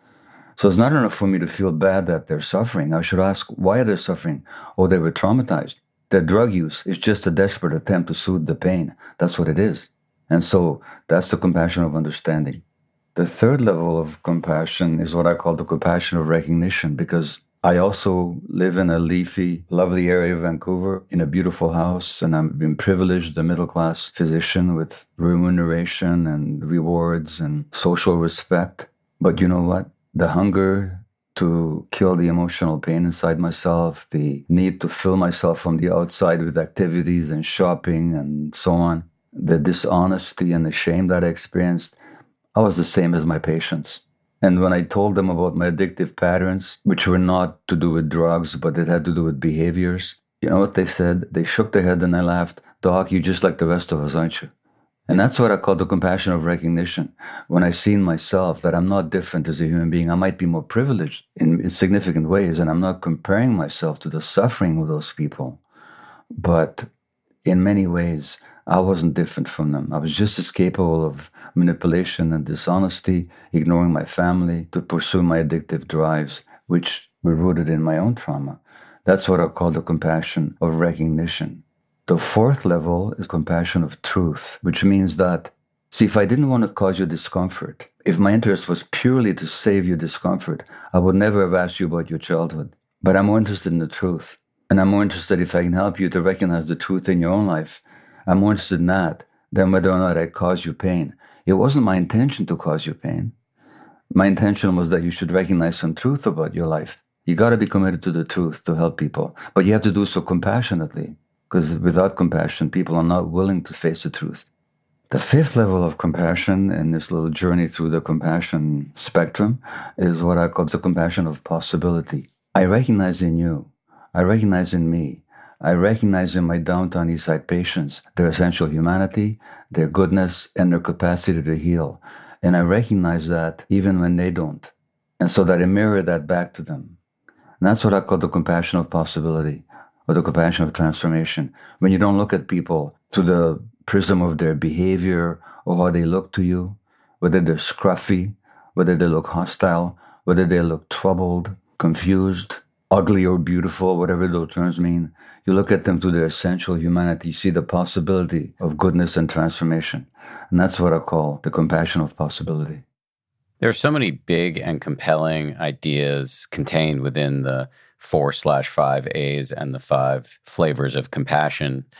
So it's not enough for me to feel bad that they're suffering. I should ask, why are they suffering? Oh, they were traumatized. Their drug use is just a desperate attempt to soothe the pain. That's what it is. And so that's the compassion of understanding. The third level of compassion is what I call the compassion of recognition, because I also live in a leafy, lovely area of Vancouver in a beautiful house, and I've been privileged, a middle-class physician with remuneration and rewards and social respect. But you know what? The hunger to kill the emotional pain inside myself, the need to fill myself from the outside with activities and shopping and so on, the dishonesty and the shame that I experienced, I was the same as my patients. And when I told them about my addictive patterns, which were not to do with drugs, but it had to do with behaviors, you know what they said? They shook their head and I laughed. Doc, you're just like the rest of us, aren't you? And that's what I call the compassion of recognition. When I see in myself that I'm not different as a human being, I might be more privileged in, in significant ways, and I'm not comparing myself to the suffering of those people. But in many ways, I wasn't different from them. I was just as capable of manipulation and dishonesty, ignoring my family to pursue my addictive drives, which were rooted in my own trauma. That's what I call the compassion of recognition. The fourth level is compassion of truth, which means that, see, if I didn't want to cause you discomfort, if my interest was purely to save you discomfort, I would never have asked you about your childhood. But I'm more interested in the truth. And I'm more interested if I can help you to recognize the truth in your own life. I'm more interested in that than whether or not I caused you pain. It wasn't my intention to cause you pain. My intention was that you should recognize some truth about your life. You got to be committed to the truth to help people. But you have to do so compassionately, because without compassion, people are not willing to face the truth. The fifth level of compassion in this little journey through the compassion spectrum is what I call the compassion of possibility. I recognize in you, I recognize in me, I recognize in my downtown east side patients their essential humanity, their goodness, and their capacity to heal. And I recognize that even when they don't. And so that I mirror that back to them. And that's what I call the compassion of possibility, or the compassion of transformation. When you don't look at people through the prism of their behavior or how they look to you, whether they're scruffy, whether they look hostile, whether they look troubled, confused, ugly or beautiful, whatever those terms mean. You look at them through their essential humanity, you see the possibility of goodness and transformation. And that's what I call the compassion of possibility. There are so many big and compelling ideas contained within the four slash five A's and the five flavors of compassion.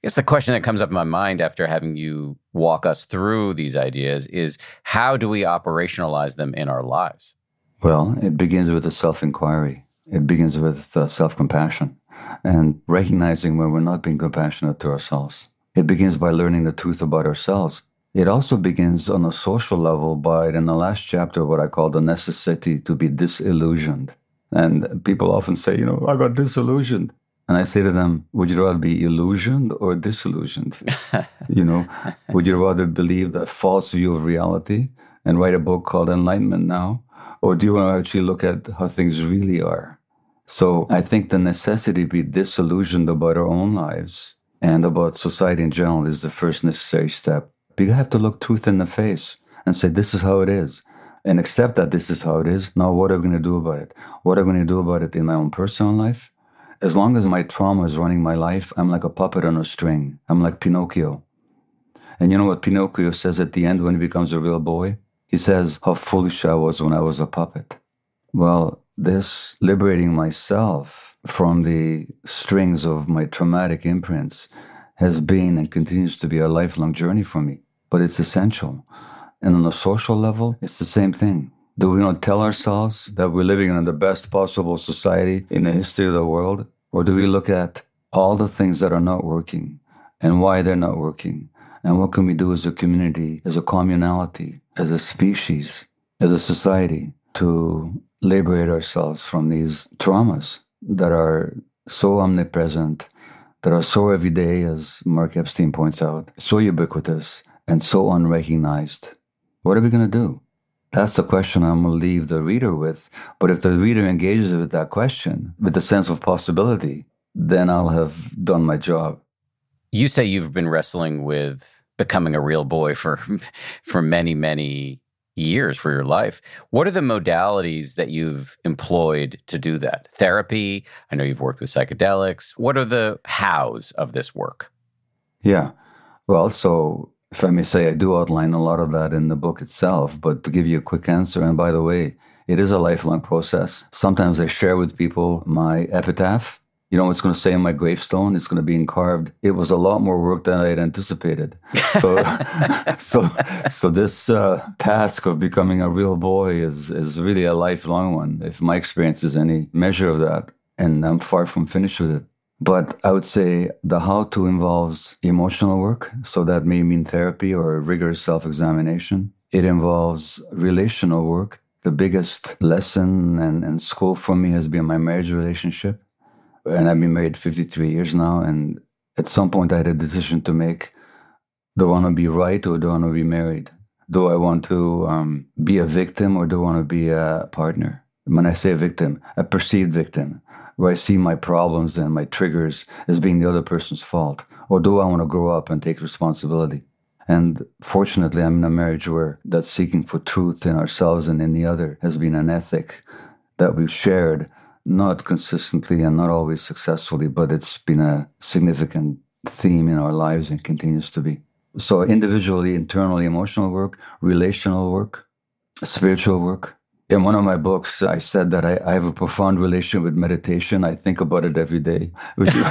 guess the question that comes up in my mind after having you walk us through these ideas is, how do we operationalize them in our lives? Well, it begins with a self-inquiry. It begins with uh, self-compassion and recognizing when we're not being compassionate to ourselves. It begins by learning the truth about ourselves. It also begins on a social level by, in the last chapter, what I call the necessity to be disillusioned. And people often say, you know, I got disillusioned. And I say to them, would you rather be illusioned or disillusioned? You know, would you rather believe the false view of reality and write a book called Enlightenment Now? Or do you want to actually look at how things really are? So I think the necessity to be disillusioned about our own lives and about society in general is the first necessary step. You have to look truth in the face and say, this is how it is. And accept that this is how it is. Now, what are we going to do about it? What are we going to do about it in my own personal life? As long as my trauma is running my life, I'm like a puppet on a string. I'm like Pinocchio. And you know what Pinocchio says at the end when he becomes a real boy? He says, how foolish I was when I was a puppet. Well, this liberating myself from the strings of my traumatic imprints has been and continues to be a lifelong journey for me. But it's essential. And on a social level, it's the same thing. Do we not tell ourselves that we're living in the best possible society in the history of the world? Or do we look at all the things that are not working and why they're not working? And what can we do as a community, as a communality, as a species, as a society to liberate ourselves from these traumas that are so omnipresent, that are so everyday, as Mark Epstein points out, so ubiquitous and so unrecognized? What are we going to do? That's the question I'm going to leave the reader with. But if the reader engages with that question, with the sense of possibility, then I'll have done my job. You say you've been wrestling with becoming a real boy for for many, many years for your life. What are the modalities that you've employed to do that? Therapy? I know you've worked with psychedelics. What are the hows of this work? Yeah. Well, so if I may say, I do outline a lot of that in the book itself, but to give you a quick answer, and by the way, it is a lifelong process. Sometimes I share with people my epitaph. You know what's going to say on my gravestone? It's going to be encarved. It was a lot more work than I had anticipated. So, so, so this uh, task of becoming a real boy is is really a lifelong one, if my experience is any measure of that. And I'm far from finished with it. But I would say the how-to involves emotional work. So that may mean therapy or rigorous self-examination. It involves relational work. The biggest lesson and, and school for me has been my marriage relationship. And I've been married fifty-three years now. And at some point I had a decision to make. Do I want to be right or do I want to be married? Do I want to um, be a victim or do I want to be a partner? When I say a victim, a perceived victim, where I see my problems and my triggers as being the other person's fault? Or do I want to grow up and take responsibility? And fortunately, I'm in a marriage where that seeking for truth in ourselves and in the other has been an ethic that we've shared, not consistently and not always successfully, but it's been a significant theme in our lives and continues to be. So individually, internally, emotional work, relational work, spiritual work. In one of my books, I said that I, I have a profound relation with meditation. I think about it every day, which is,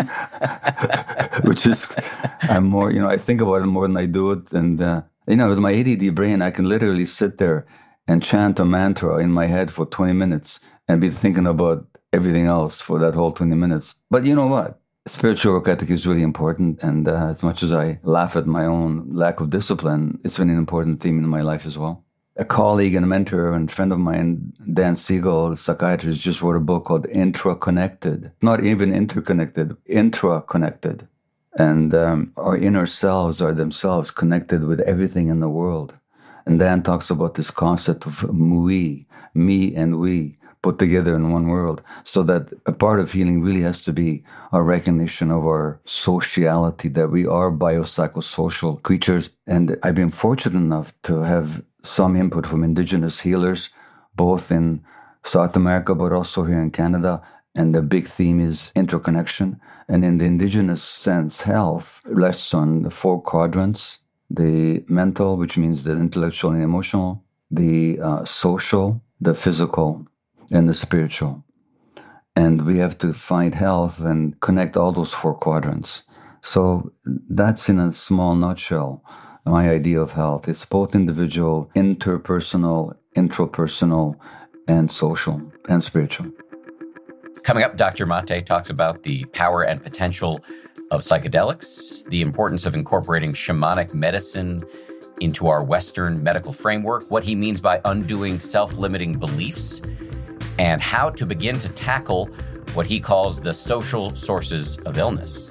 which is I'm more, you know, I think about it more than I do it. And, uh, you know, with my A D D brain, I can literally sit there and chant a mantra in my head for twenty minutes and be thinking about everything else for that whole twenty minutes. But you know what? Spiritual work, I think, is really important. And uh, as much as I laugh at my own lack of discipline, it's been an important theme in my life as well. A colleague and a mentor and friend of mine, Dan Siegel, a psychiatrist, just wrote a book called Intra-Connected. Not even interconnected, intra-connected. And um, our inner selves are themselves connected with everything in the world. And Dan talks about this concept of we, me and we, put together in one world. So that a part of healing really has to be our recognition of our sociality, that we are biopsychosocial creatures. And I've been fortunate enough to have some input from indigenous healers, both in South America, but also here in Canada. And the big theme is interconnection. And in the indigenous sense, health rests on the four quadrants: the mental, which means the intellectual and emotional, the uh, social, the physical, and the spiritual. And we have to find health and connect all those four quadrants. So that's in a small nutshell my idea of health. It's both individual, interpersonal, intrapersonal, and social and spiritual. Coming up, Doctor Mate talks about the power and potential of psychedelics, the importance of incorporating shamanic medicine into our Western medical framework, what he means by undoing self-limiting beliefs, and how to begin to tackle what he calls the social sources of illness.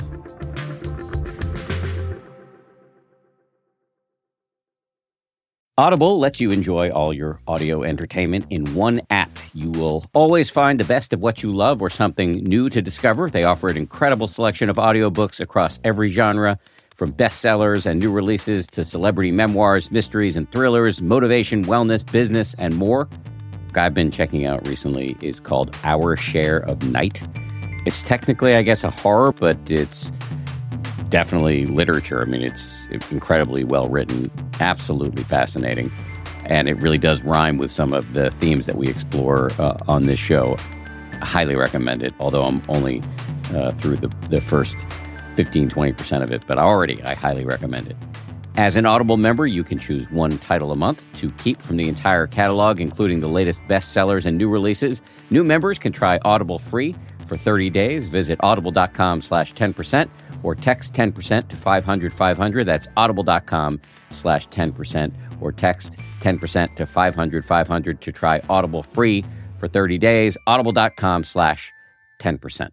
Audible lets you enjoy all your audio entertainment in one app. You will always find the best of what you love or something new to discover. They offer an incredible selection of audiobooks across every genre, from bestsellers and new releases to celebrity memoirs, mysteries and thrillers, motivation, wellness, business, and more. What I've been checking out recently is called Our Share of Night. It's technically, I guess, a horror, but it's definitely literature. I mean, it's incredibly well written, absolutely fascinating, and it really does rhyme with some of the themes that we explore uh, on this show. I highly recommend it, although I'm only uh, through the, the first fifteen, twenty percent of it, but already I highly recommend it. As an Audible member, you can choose one title a month to keep from the entire catalog, including the latest bestsellers and new releases. New members can try Audible free for thirty days. Visit audible.com slash 10% or text ten percent to five hundred five hundred. That's audible.com slash 10% or text ten percent to five hundred five hundred to try Audible free for thirty days. Audible.com slash 10%.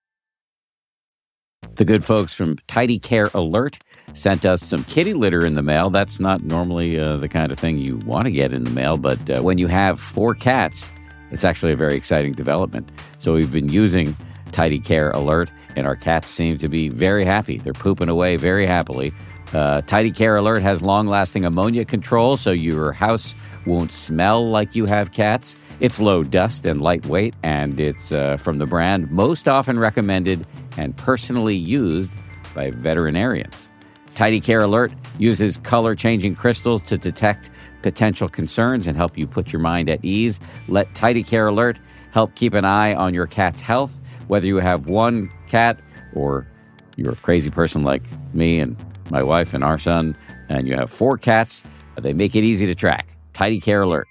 The good folks from Tidy Care Alert sent us some kitty litter in the mail. That's not normally uh, the kind of thing you want to get in the mail, but uh, when you have four cats, it's actually a very exciting development. So we've been using Tidy Care Alert, and our cats seem to be very happy. They're pooping away very happily. Uh, Tidy Care Alert has long-lasting ammonia control, so your house won't smell like you have cats. It's low dust and lightweight, and it's uh, from the brand most often recommended and personally used by veterinarians. Tidy Care Alert uses color-changing crystals to detect potential concerns and help you put your mind at ease. Let Tidy Care Alert help keep an eye on your cat's health. Whether you have one cat or you're a crazy person like me and my wife and our son, and you have four cats, they make it easy to track. Tidy Care Alert.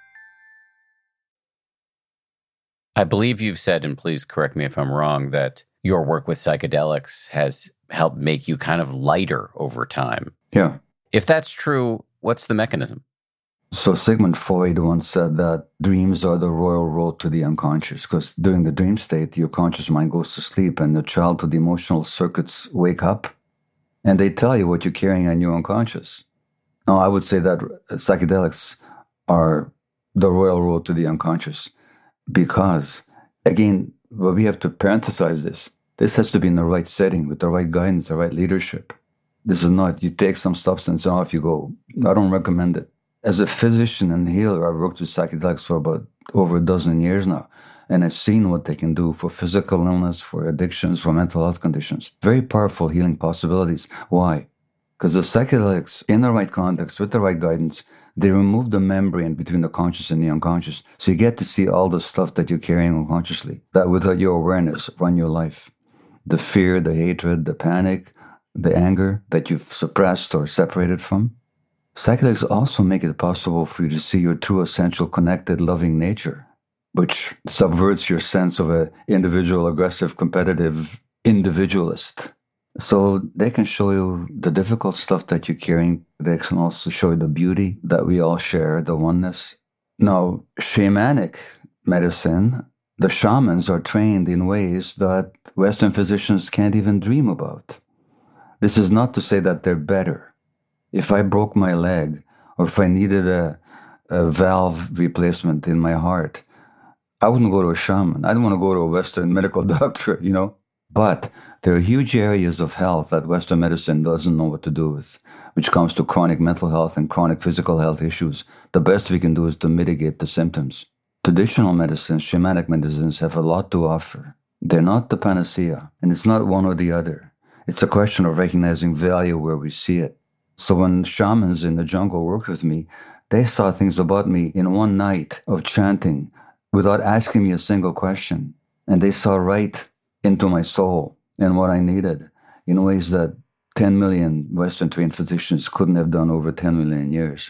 I believe you've said, and please correct me if I'm wrong, that your work with psychedelics has helped make you kind of lighter over time. Yeah. If that's true, what's the mechanism? So Sigmund Freud once said that dreams are the royal road to the unconscious, because during the dream state, your conscious mind goes to sleep and the childhood emotional circuits wake up and they tell you what you're carrying on your unconscious. Now, I would say that psychedelics are the royal road to the unconscious because, again, well, we have to parenthesize this. This has to be in the right setting, with the right guidance, the right leadership. This is not, you take some substance and off you go. I don't recommend it. As a physician and healer, I've worked with psychedelics for about over a dozen years now, and I've seen what they can do for physical illness, for addictions, for mental health conditions. Very powerful healing possibilities. Why? Because the psychedelics, in the right context, with the right guidance, they remove the membrane between the conscious and the unconscious. So you get to see all the stuff that you're carrying unconsciously, that without your awareness run your life. The fear, the hatred, the panic, the anger that you've suppressed or separated from. Psychedelics also make it possible for you to see your true, essential, connected, loving nature, which subverts your sense of an individual, aggressive, competitive individualist. So they can show you the difficult stuff that you're carrying. They can also show you the beauty that we all share, the oneness. Now, shamanic medicine, the shamans are trained in ways that Western physicians can't even dream about. This is not to say that they're better. If I broke my leg or if I needed a, a valve replacement in my heart, I wouldn't go to a shaman. I don't want to go to a Western medical doctor, you know. But there are huge areas of health that Western medicine doesn't know what to do with, which comes to chronic mental health and chronic physical health issues. The best we can do is to mitigate the symptoms. Traditional medicines, shamanic medicines, have a lot to offer. They're not the panacea, and it's not one or the other. It's a question of recognizing value where we see it. So when shamans in the jungle worked with me, they saw things about me in one night of chanting without asking me a single question. And they saw right into my soul and what I needed. in ways that ten million Western-trained physicians couldn't have done over ten million years.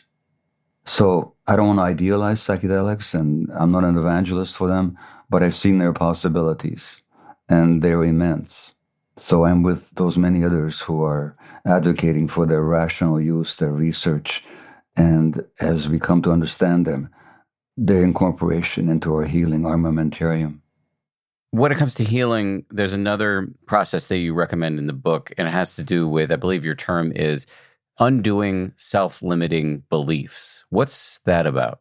So I don't want to idealize psychedelics, and I'm not an evangelist for them, but I've seen their possibilities, and they're immense. So I'm with those many others who are advocating for their rational use, their research, and as we come to understand them, their incorporation into our healing armamentarium. When it comes to healing, there's another process that you recommend in the book, and it has to do with, I believe your term is undoing self-limiting beliefs. What's that about?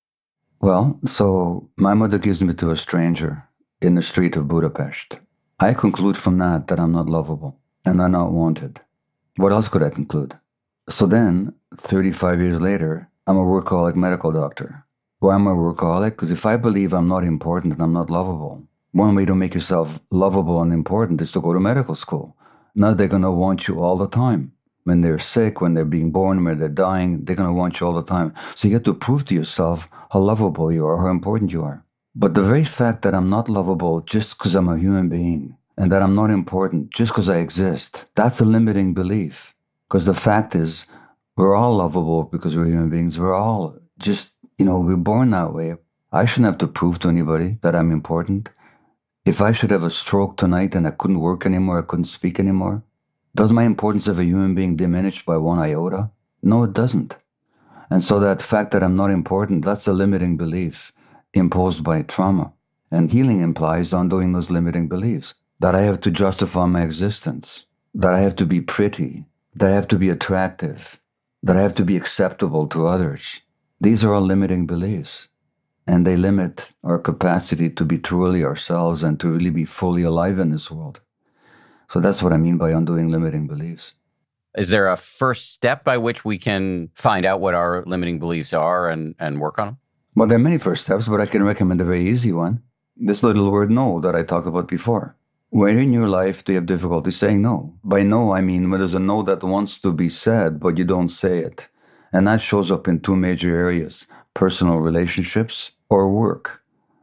Well, so my mother gives me to a stranger in the street of Budapest. I conclude from that that I'm not lovable and I'm not wanted. What else could I conclude? So then, thirty-five years later, I'm a workaholic medical doctor. Why am I a workaholic? Because if I believe I'm not important and I'm not lovable, one way to make yourself lovable and important is to go to medical school. Now they're going to want you all the time. When they're sick, when they're being born, when they're dying, they're going to want you all the time. So you get to prove to yourself how lovable you are, how important you are. But the very fact that I'm not lovable just because I'm a human being and that I'm not important just because I exist, that's a limiting belief. Because the fact is, we're all lovable because we're human beings. We're all just, you know, we're born that way. I shouldn't have to prove to anybody that I'm important. If I should have a stroke tonight and I couldn't work anymore, I couldn't speak anymore, does my importance of a human being diminish by one iota? No, it doesn't. And so that fact that I'm not important, that's a limiting belief imposed by trauma. And healing implies undoing those limiting beliefs. That I have to justify my existence. That I have to be pretty. That I have to be attractive. That I have to be acceptable to others. These are all limiting beliefs. And they limit our capacity to be truly ourselves and to really be fully alive in this world. So that's what I mean by undoing limiting beliefs. Is there a first step by which we can find out what our limiting beliefs are and, and work on them? Well, there are many first steps, but I can recommend a very easy one. This little word no that I talked about before. Where in your life do you have difficulty saying no? By no, I mean when there's a no that wants to be said, but you don't say it. And that shows up in two major areas, personal relationships or work.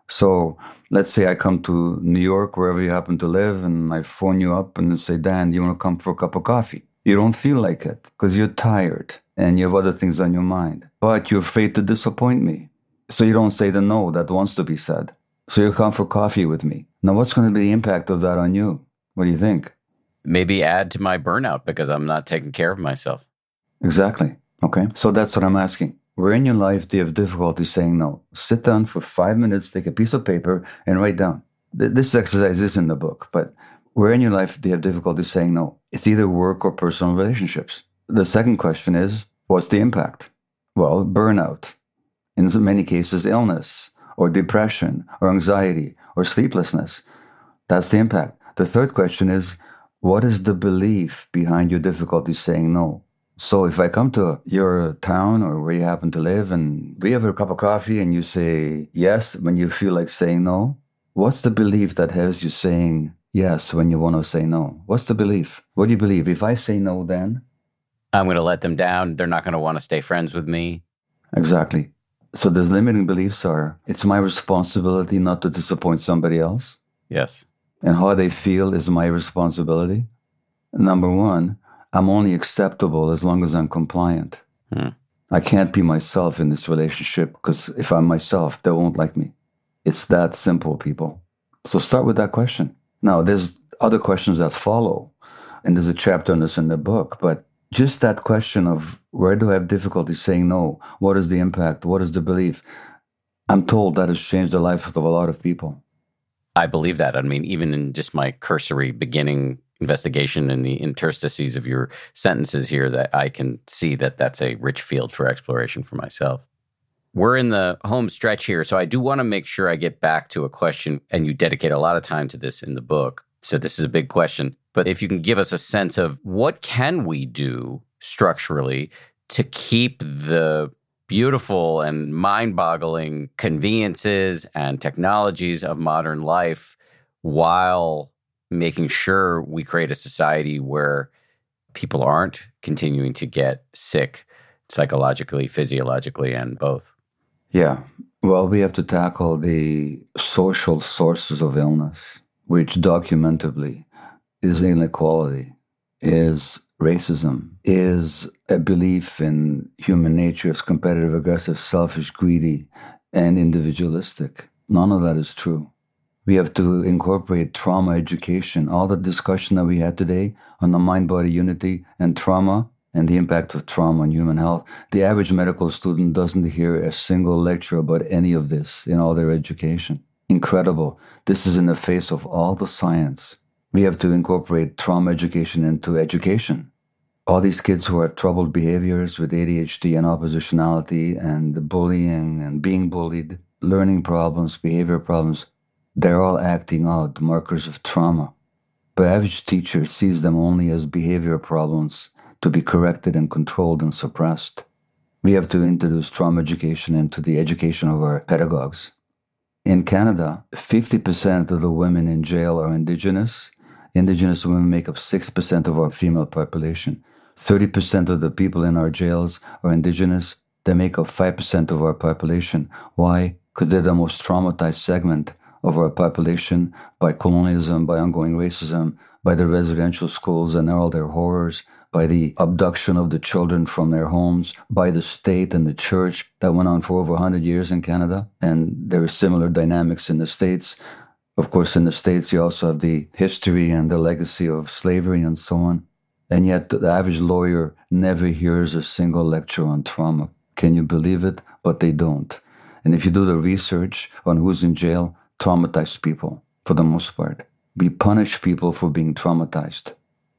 So let's say I come to New York, wherever you happen to live, and I phone you up and say, Dan, do you want to come for a cup of coffee? You don't feel like it because you're tired and you have other things on your mind. But you're afraid to disappoint me. So you don't say the no that wants to be said. So you come for coffee with me. Now, what's going to be the impact of that on you? What do you think? Maybe add to my burnout because I'm not taking care of myself. Exactly. Okay. So that's what I'm asking. Where in your life do you have difficulty saying no? Sit down for five minutes, take a piece of paper, and write down. Th- this exercise is in the book, but where in your life do you have difficulty saying no? It's either work or personal relationships. The second question is, what's the impact? Well, burnout. In many cases, illness, or depression, or anxiety, or sleeplessness. That's the impact. The third question is, what is the belief behind your difficulty saying no? So if I come to your town or where you happen to live and we have a cup of coffee and you say yes when you feel like saying no, what's the belief that has you saying yes when you want to say no? What's the belief? What do you believe? If I say no, then? I'm going to let them down. They're not going to want to stay friends with me. Exactly. So the limiting beliefs are, it's my responsibility not to disappoint somebody else. Yes. And how they feel is my responsibility. Number one, I'm only acceptable as long as I'm compliant. Hmm. I can't be myself in this relationship because if I'm myself, they won't like me. It's that simple, people. So start with that question. Now, there's other questions that follow, and there's a chapter on this in the book, but just that question of where do I have difficulty saying no? What is the impact? What is the belief? I'm told that has changed the life of a lot of people. I believe that. I mean, even in just my cursory beginning investigation in the interstices of your sentences here, that I can see that that's a rich field for exploration for myself. We're in the home stretch here, so I do want to make sure I get back to a question, and you dedicate a lot of time to this in the book. So this is a big question. But if you can give us a sense of what can we do structurally to keep the beautiful and mind-boggling conveniences and technologies of modern life while making sure we create a society where people aren't continuing to get sick psychologically, physiologically, and both. Yeah. Well, we have to tackle the social sources of illness, which documentably is inequality. is racism, is a belief in human nature as competitive, aggressive, selfish, greedy, and individualistic. None of that is true. We have to incorporate trauma education. All the discussion that we had today on the mind-body unity and trauma and the impact of trauma on human health, the average medical student doesn't hear a single lecture about any of this in all their education. Incredible. This is in the face of all the science. We have to incorporate trauma education into education. All these kids who have troubled behaviors with A D H D and oppositionality and bullying and being bullied, learning problems, behavior problems, they're all acting out markers of trauma. The average teacher sees them only as behavior problems to be corrected and controlled and suppressed. We have to introduce trauma education into the education of our pedagogues. In Canada, fifty percent of the women in jail are Indigenous. Indigenous women make up six percent of our female population. thirty percent of the people in our jails are Indigenous. They make up five percent of our population. Why? Because they're the most traumatized segment of our population by colonialism, by ongoing racism, by the residential schools and all their horrors, by the abduction of the children from their homes, by the state and the church that went on for over one hundred years in Canada. And there are similar dynamics in the States. Of course, in the States, you also have the history and the legacy of slavery and so on. And yet the average lawyer never hears a single lecture on trauma. Can you believe it? But they don't. And if you do the research on who's in jail, traumatized people, for the most part. We punish people for being traumatized.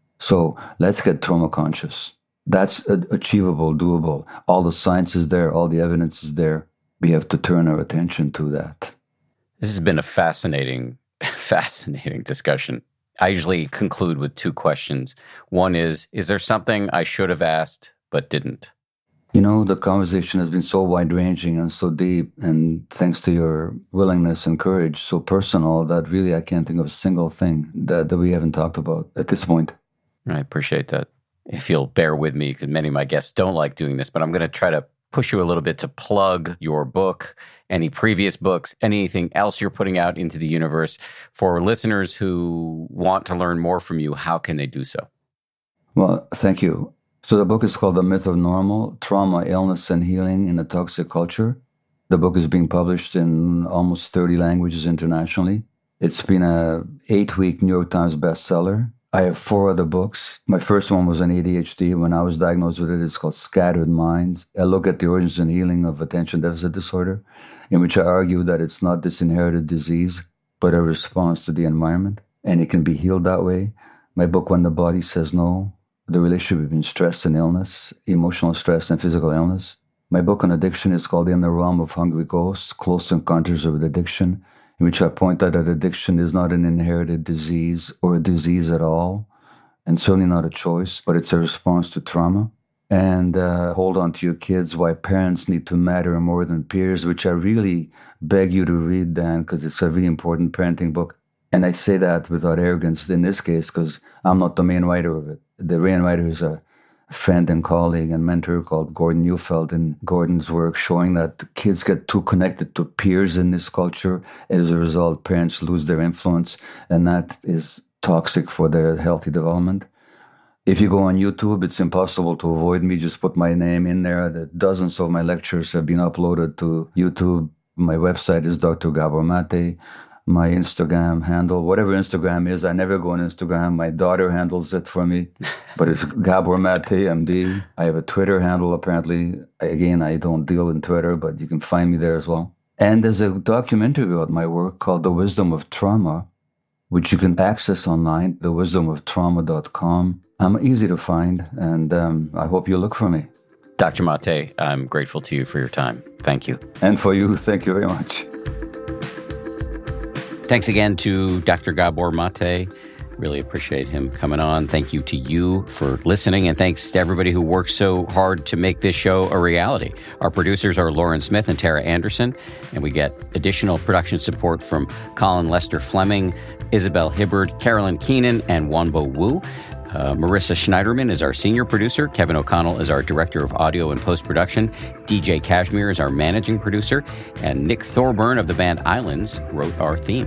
So let's get trauma conscious. That's achievable, doable. All the science is there. All the evidence is there. We have to turn our attention to that. This has been a fascinating, fascinating discussion. I usually conclude with two questions. One is, is there something I should have asked but didn't? You know, the conversation has been so wide-ranging and so deep, and thanks to your willingness and courage, so personal that really I can't think of a single thing that, that we haven't talked about at this point. I appreciate that. If you'll bear with me, because many of my guests don't like doing this, but I'm going to try to push you a little bit to plug your book, any previous books, anything else you're putting out into the universe. For listeners who want to learn more from you, how can they do so? Well, thank you. So the book is called The Myth of Normal, Trauma, Illness, and Healing in a Toxic Culture. The book is being published in almost thirty languages internationally. It's been a eight-week New York Times bestseller. I have four other books. My first one was on A D H D. When I was diagnosed with it, it's called Scattered Minds. I look at the origins and healing of attention deficit disorder, in which I argue that it's not this inherited disease, but a response to the environment, and it can be healed that way. My book, When the Body Says No, the relationship between stress and illness, emotional stress and physical illness. My book on addiction is called In the Realm of Hungry Ghosts, Close Encounters with Addiction, in which I point out that addiction is not an inherited disease or a disease at all, and certainly not a choice, but it's a response to trauma. And uh, Hold On to Your Kids, Why Parents Need to Matter More Than Peers, which I really beg you to read, Dan, because it's a really important parenting book. And I say that without arrogance in this case, because I'm not the main writer of it. The main writer is a friend and colleague and mentor called Gordon Neufeld, and Gordon's work showing that kids get too connected to peers in this culture. As a result, parents lose their influence, and that is toxic for their healthy development. If you go on YouTube, it's impossible to avoid me. Just put my name in there. The dozens of my lectures have been uploaded to YouTube. My website is Doctor Gabor Mate. My Instagram handle, whatever Instagram is, I never go on Instagram. My daughter handles it for me, but it's Gabor Mate, M D. I have a Twitter handle, apparently. Again, I don't deal in Twitter, but you can find me there as well. And there's a documentary about my work called The Wisdom of Trauma, which you can access online, the wisdom of trauma dot com. I'm easy to find, and um, I hope you look for me. Doctor Mate, I'm grateful to you for your time. Thank you. And for you, thank you very much. Thanks again to Doctor Gabor Mate. Really appreciate him coming on. Thank you to you for listening, and thanks to everybody who worked so hard to make this show a reality. Our producers are Lauren Smith and Tara Anderson, and we get additional production support from Colin Lester Fleming, Isabel Hibbard, Carolyn Keenan, and Wanbo Wu. Uh, Marissa Schneiderman is our senior producer. Kevin O'Connell is our director of audio and post-production. D J Kashmir is our managing producer. And Nick Thorburn of the band Islands wrote our theme.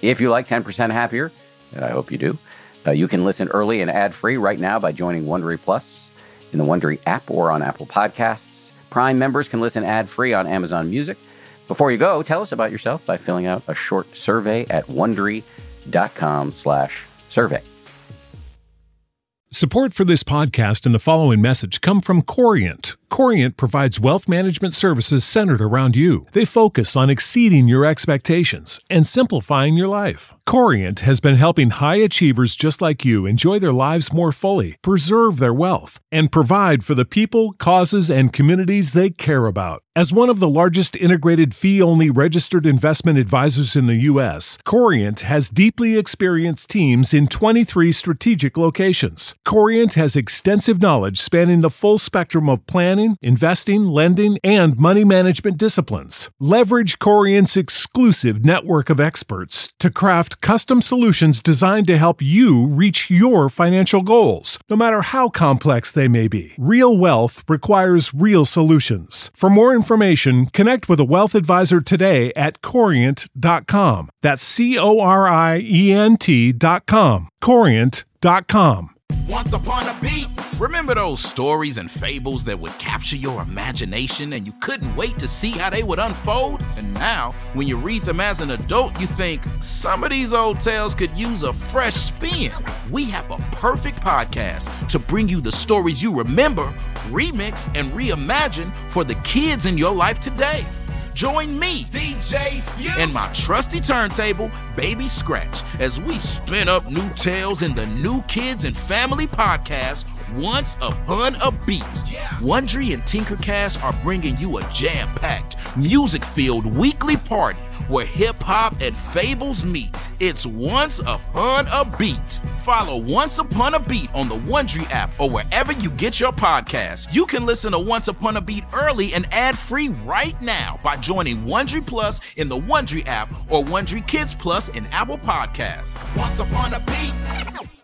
If you like ten percent Happier, and I hope you do, uh, you can listen early and ad-free right now by joining Wondery Plus in the Wondery app or on Apple Podcasts. Prime members can listen ad-free on Amazon Music. Before you go, tell us about yourself by filling out a short survey at Wondery.com slash survey. Support for this podcast and the following message come from Corient. Corient provides wealth management services centered around you. They focus on exceeding your expectations and simplifying your life. Corient has been helping high achievers just like you enjoy their lives more fully, preserve their wealth, and provide for the people, causes, and communities they care about. As one of the largest integrated fee-only registered investment advisors in the U S, Corient has deeply experienced teams in twenty-three strategic locations. Corient has extensive knowledge spanning the full spectrum of planning, investing, lending, and money management disciplines. Leverage Corient's exclusive network of experts to craft custom solutions designed to help you reach your financial goals, no matter how complex they may be. Real wealth requires real solutions. For more information, connect with a wealth advisor today at corient dot com. That's C O R I E N T dot com. corient dot com. Once upon a beat. Remember those stories and fables that would capture your imagination and you couldn't wait to see how they would unfold? And now, when you read them as an adult, you think some of these old tales could use a fresh spin. We have a perfect podcast to bring you the stories you remember, remix, and reimagine for the kids in your life today. Join me, D J Few, and my trusty turntable, Baby Scratch, as we spin up new tales in the New Kids and Family podcast, Once Upon a Beat. Yeah. Wondery and Tinkercast are bringing you a jam-packed, music-filled weekly party where hip-hop and fables meet. It's Once Upon a Beat. Follow Once Upon a Beat on the Wondery app or wherever you get your podcasts. You can listen to Once Upon a Beat early and ad-free right now by joining Wondery Plus in the Wondery app or Wondery Kids Plus in Apple Podcasts. Once Upon a Beat.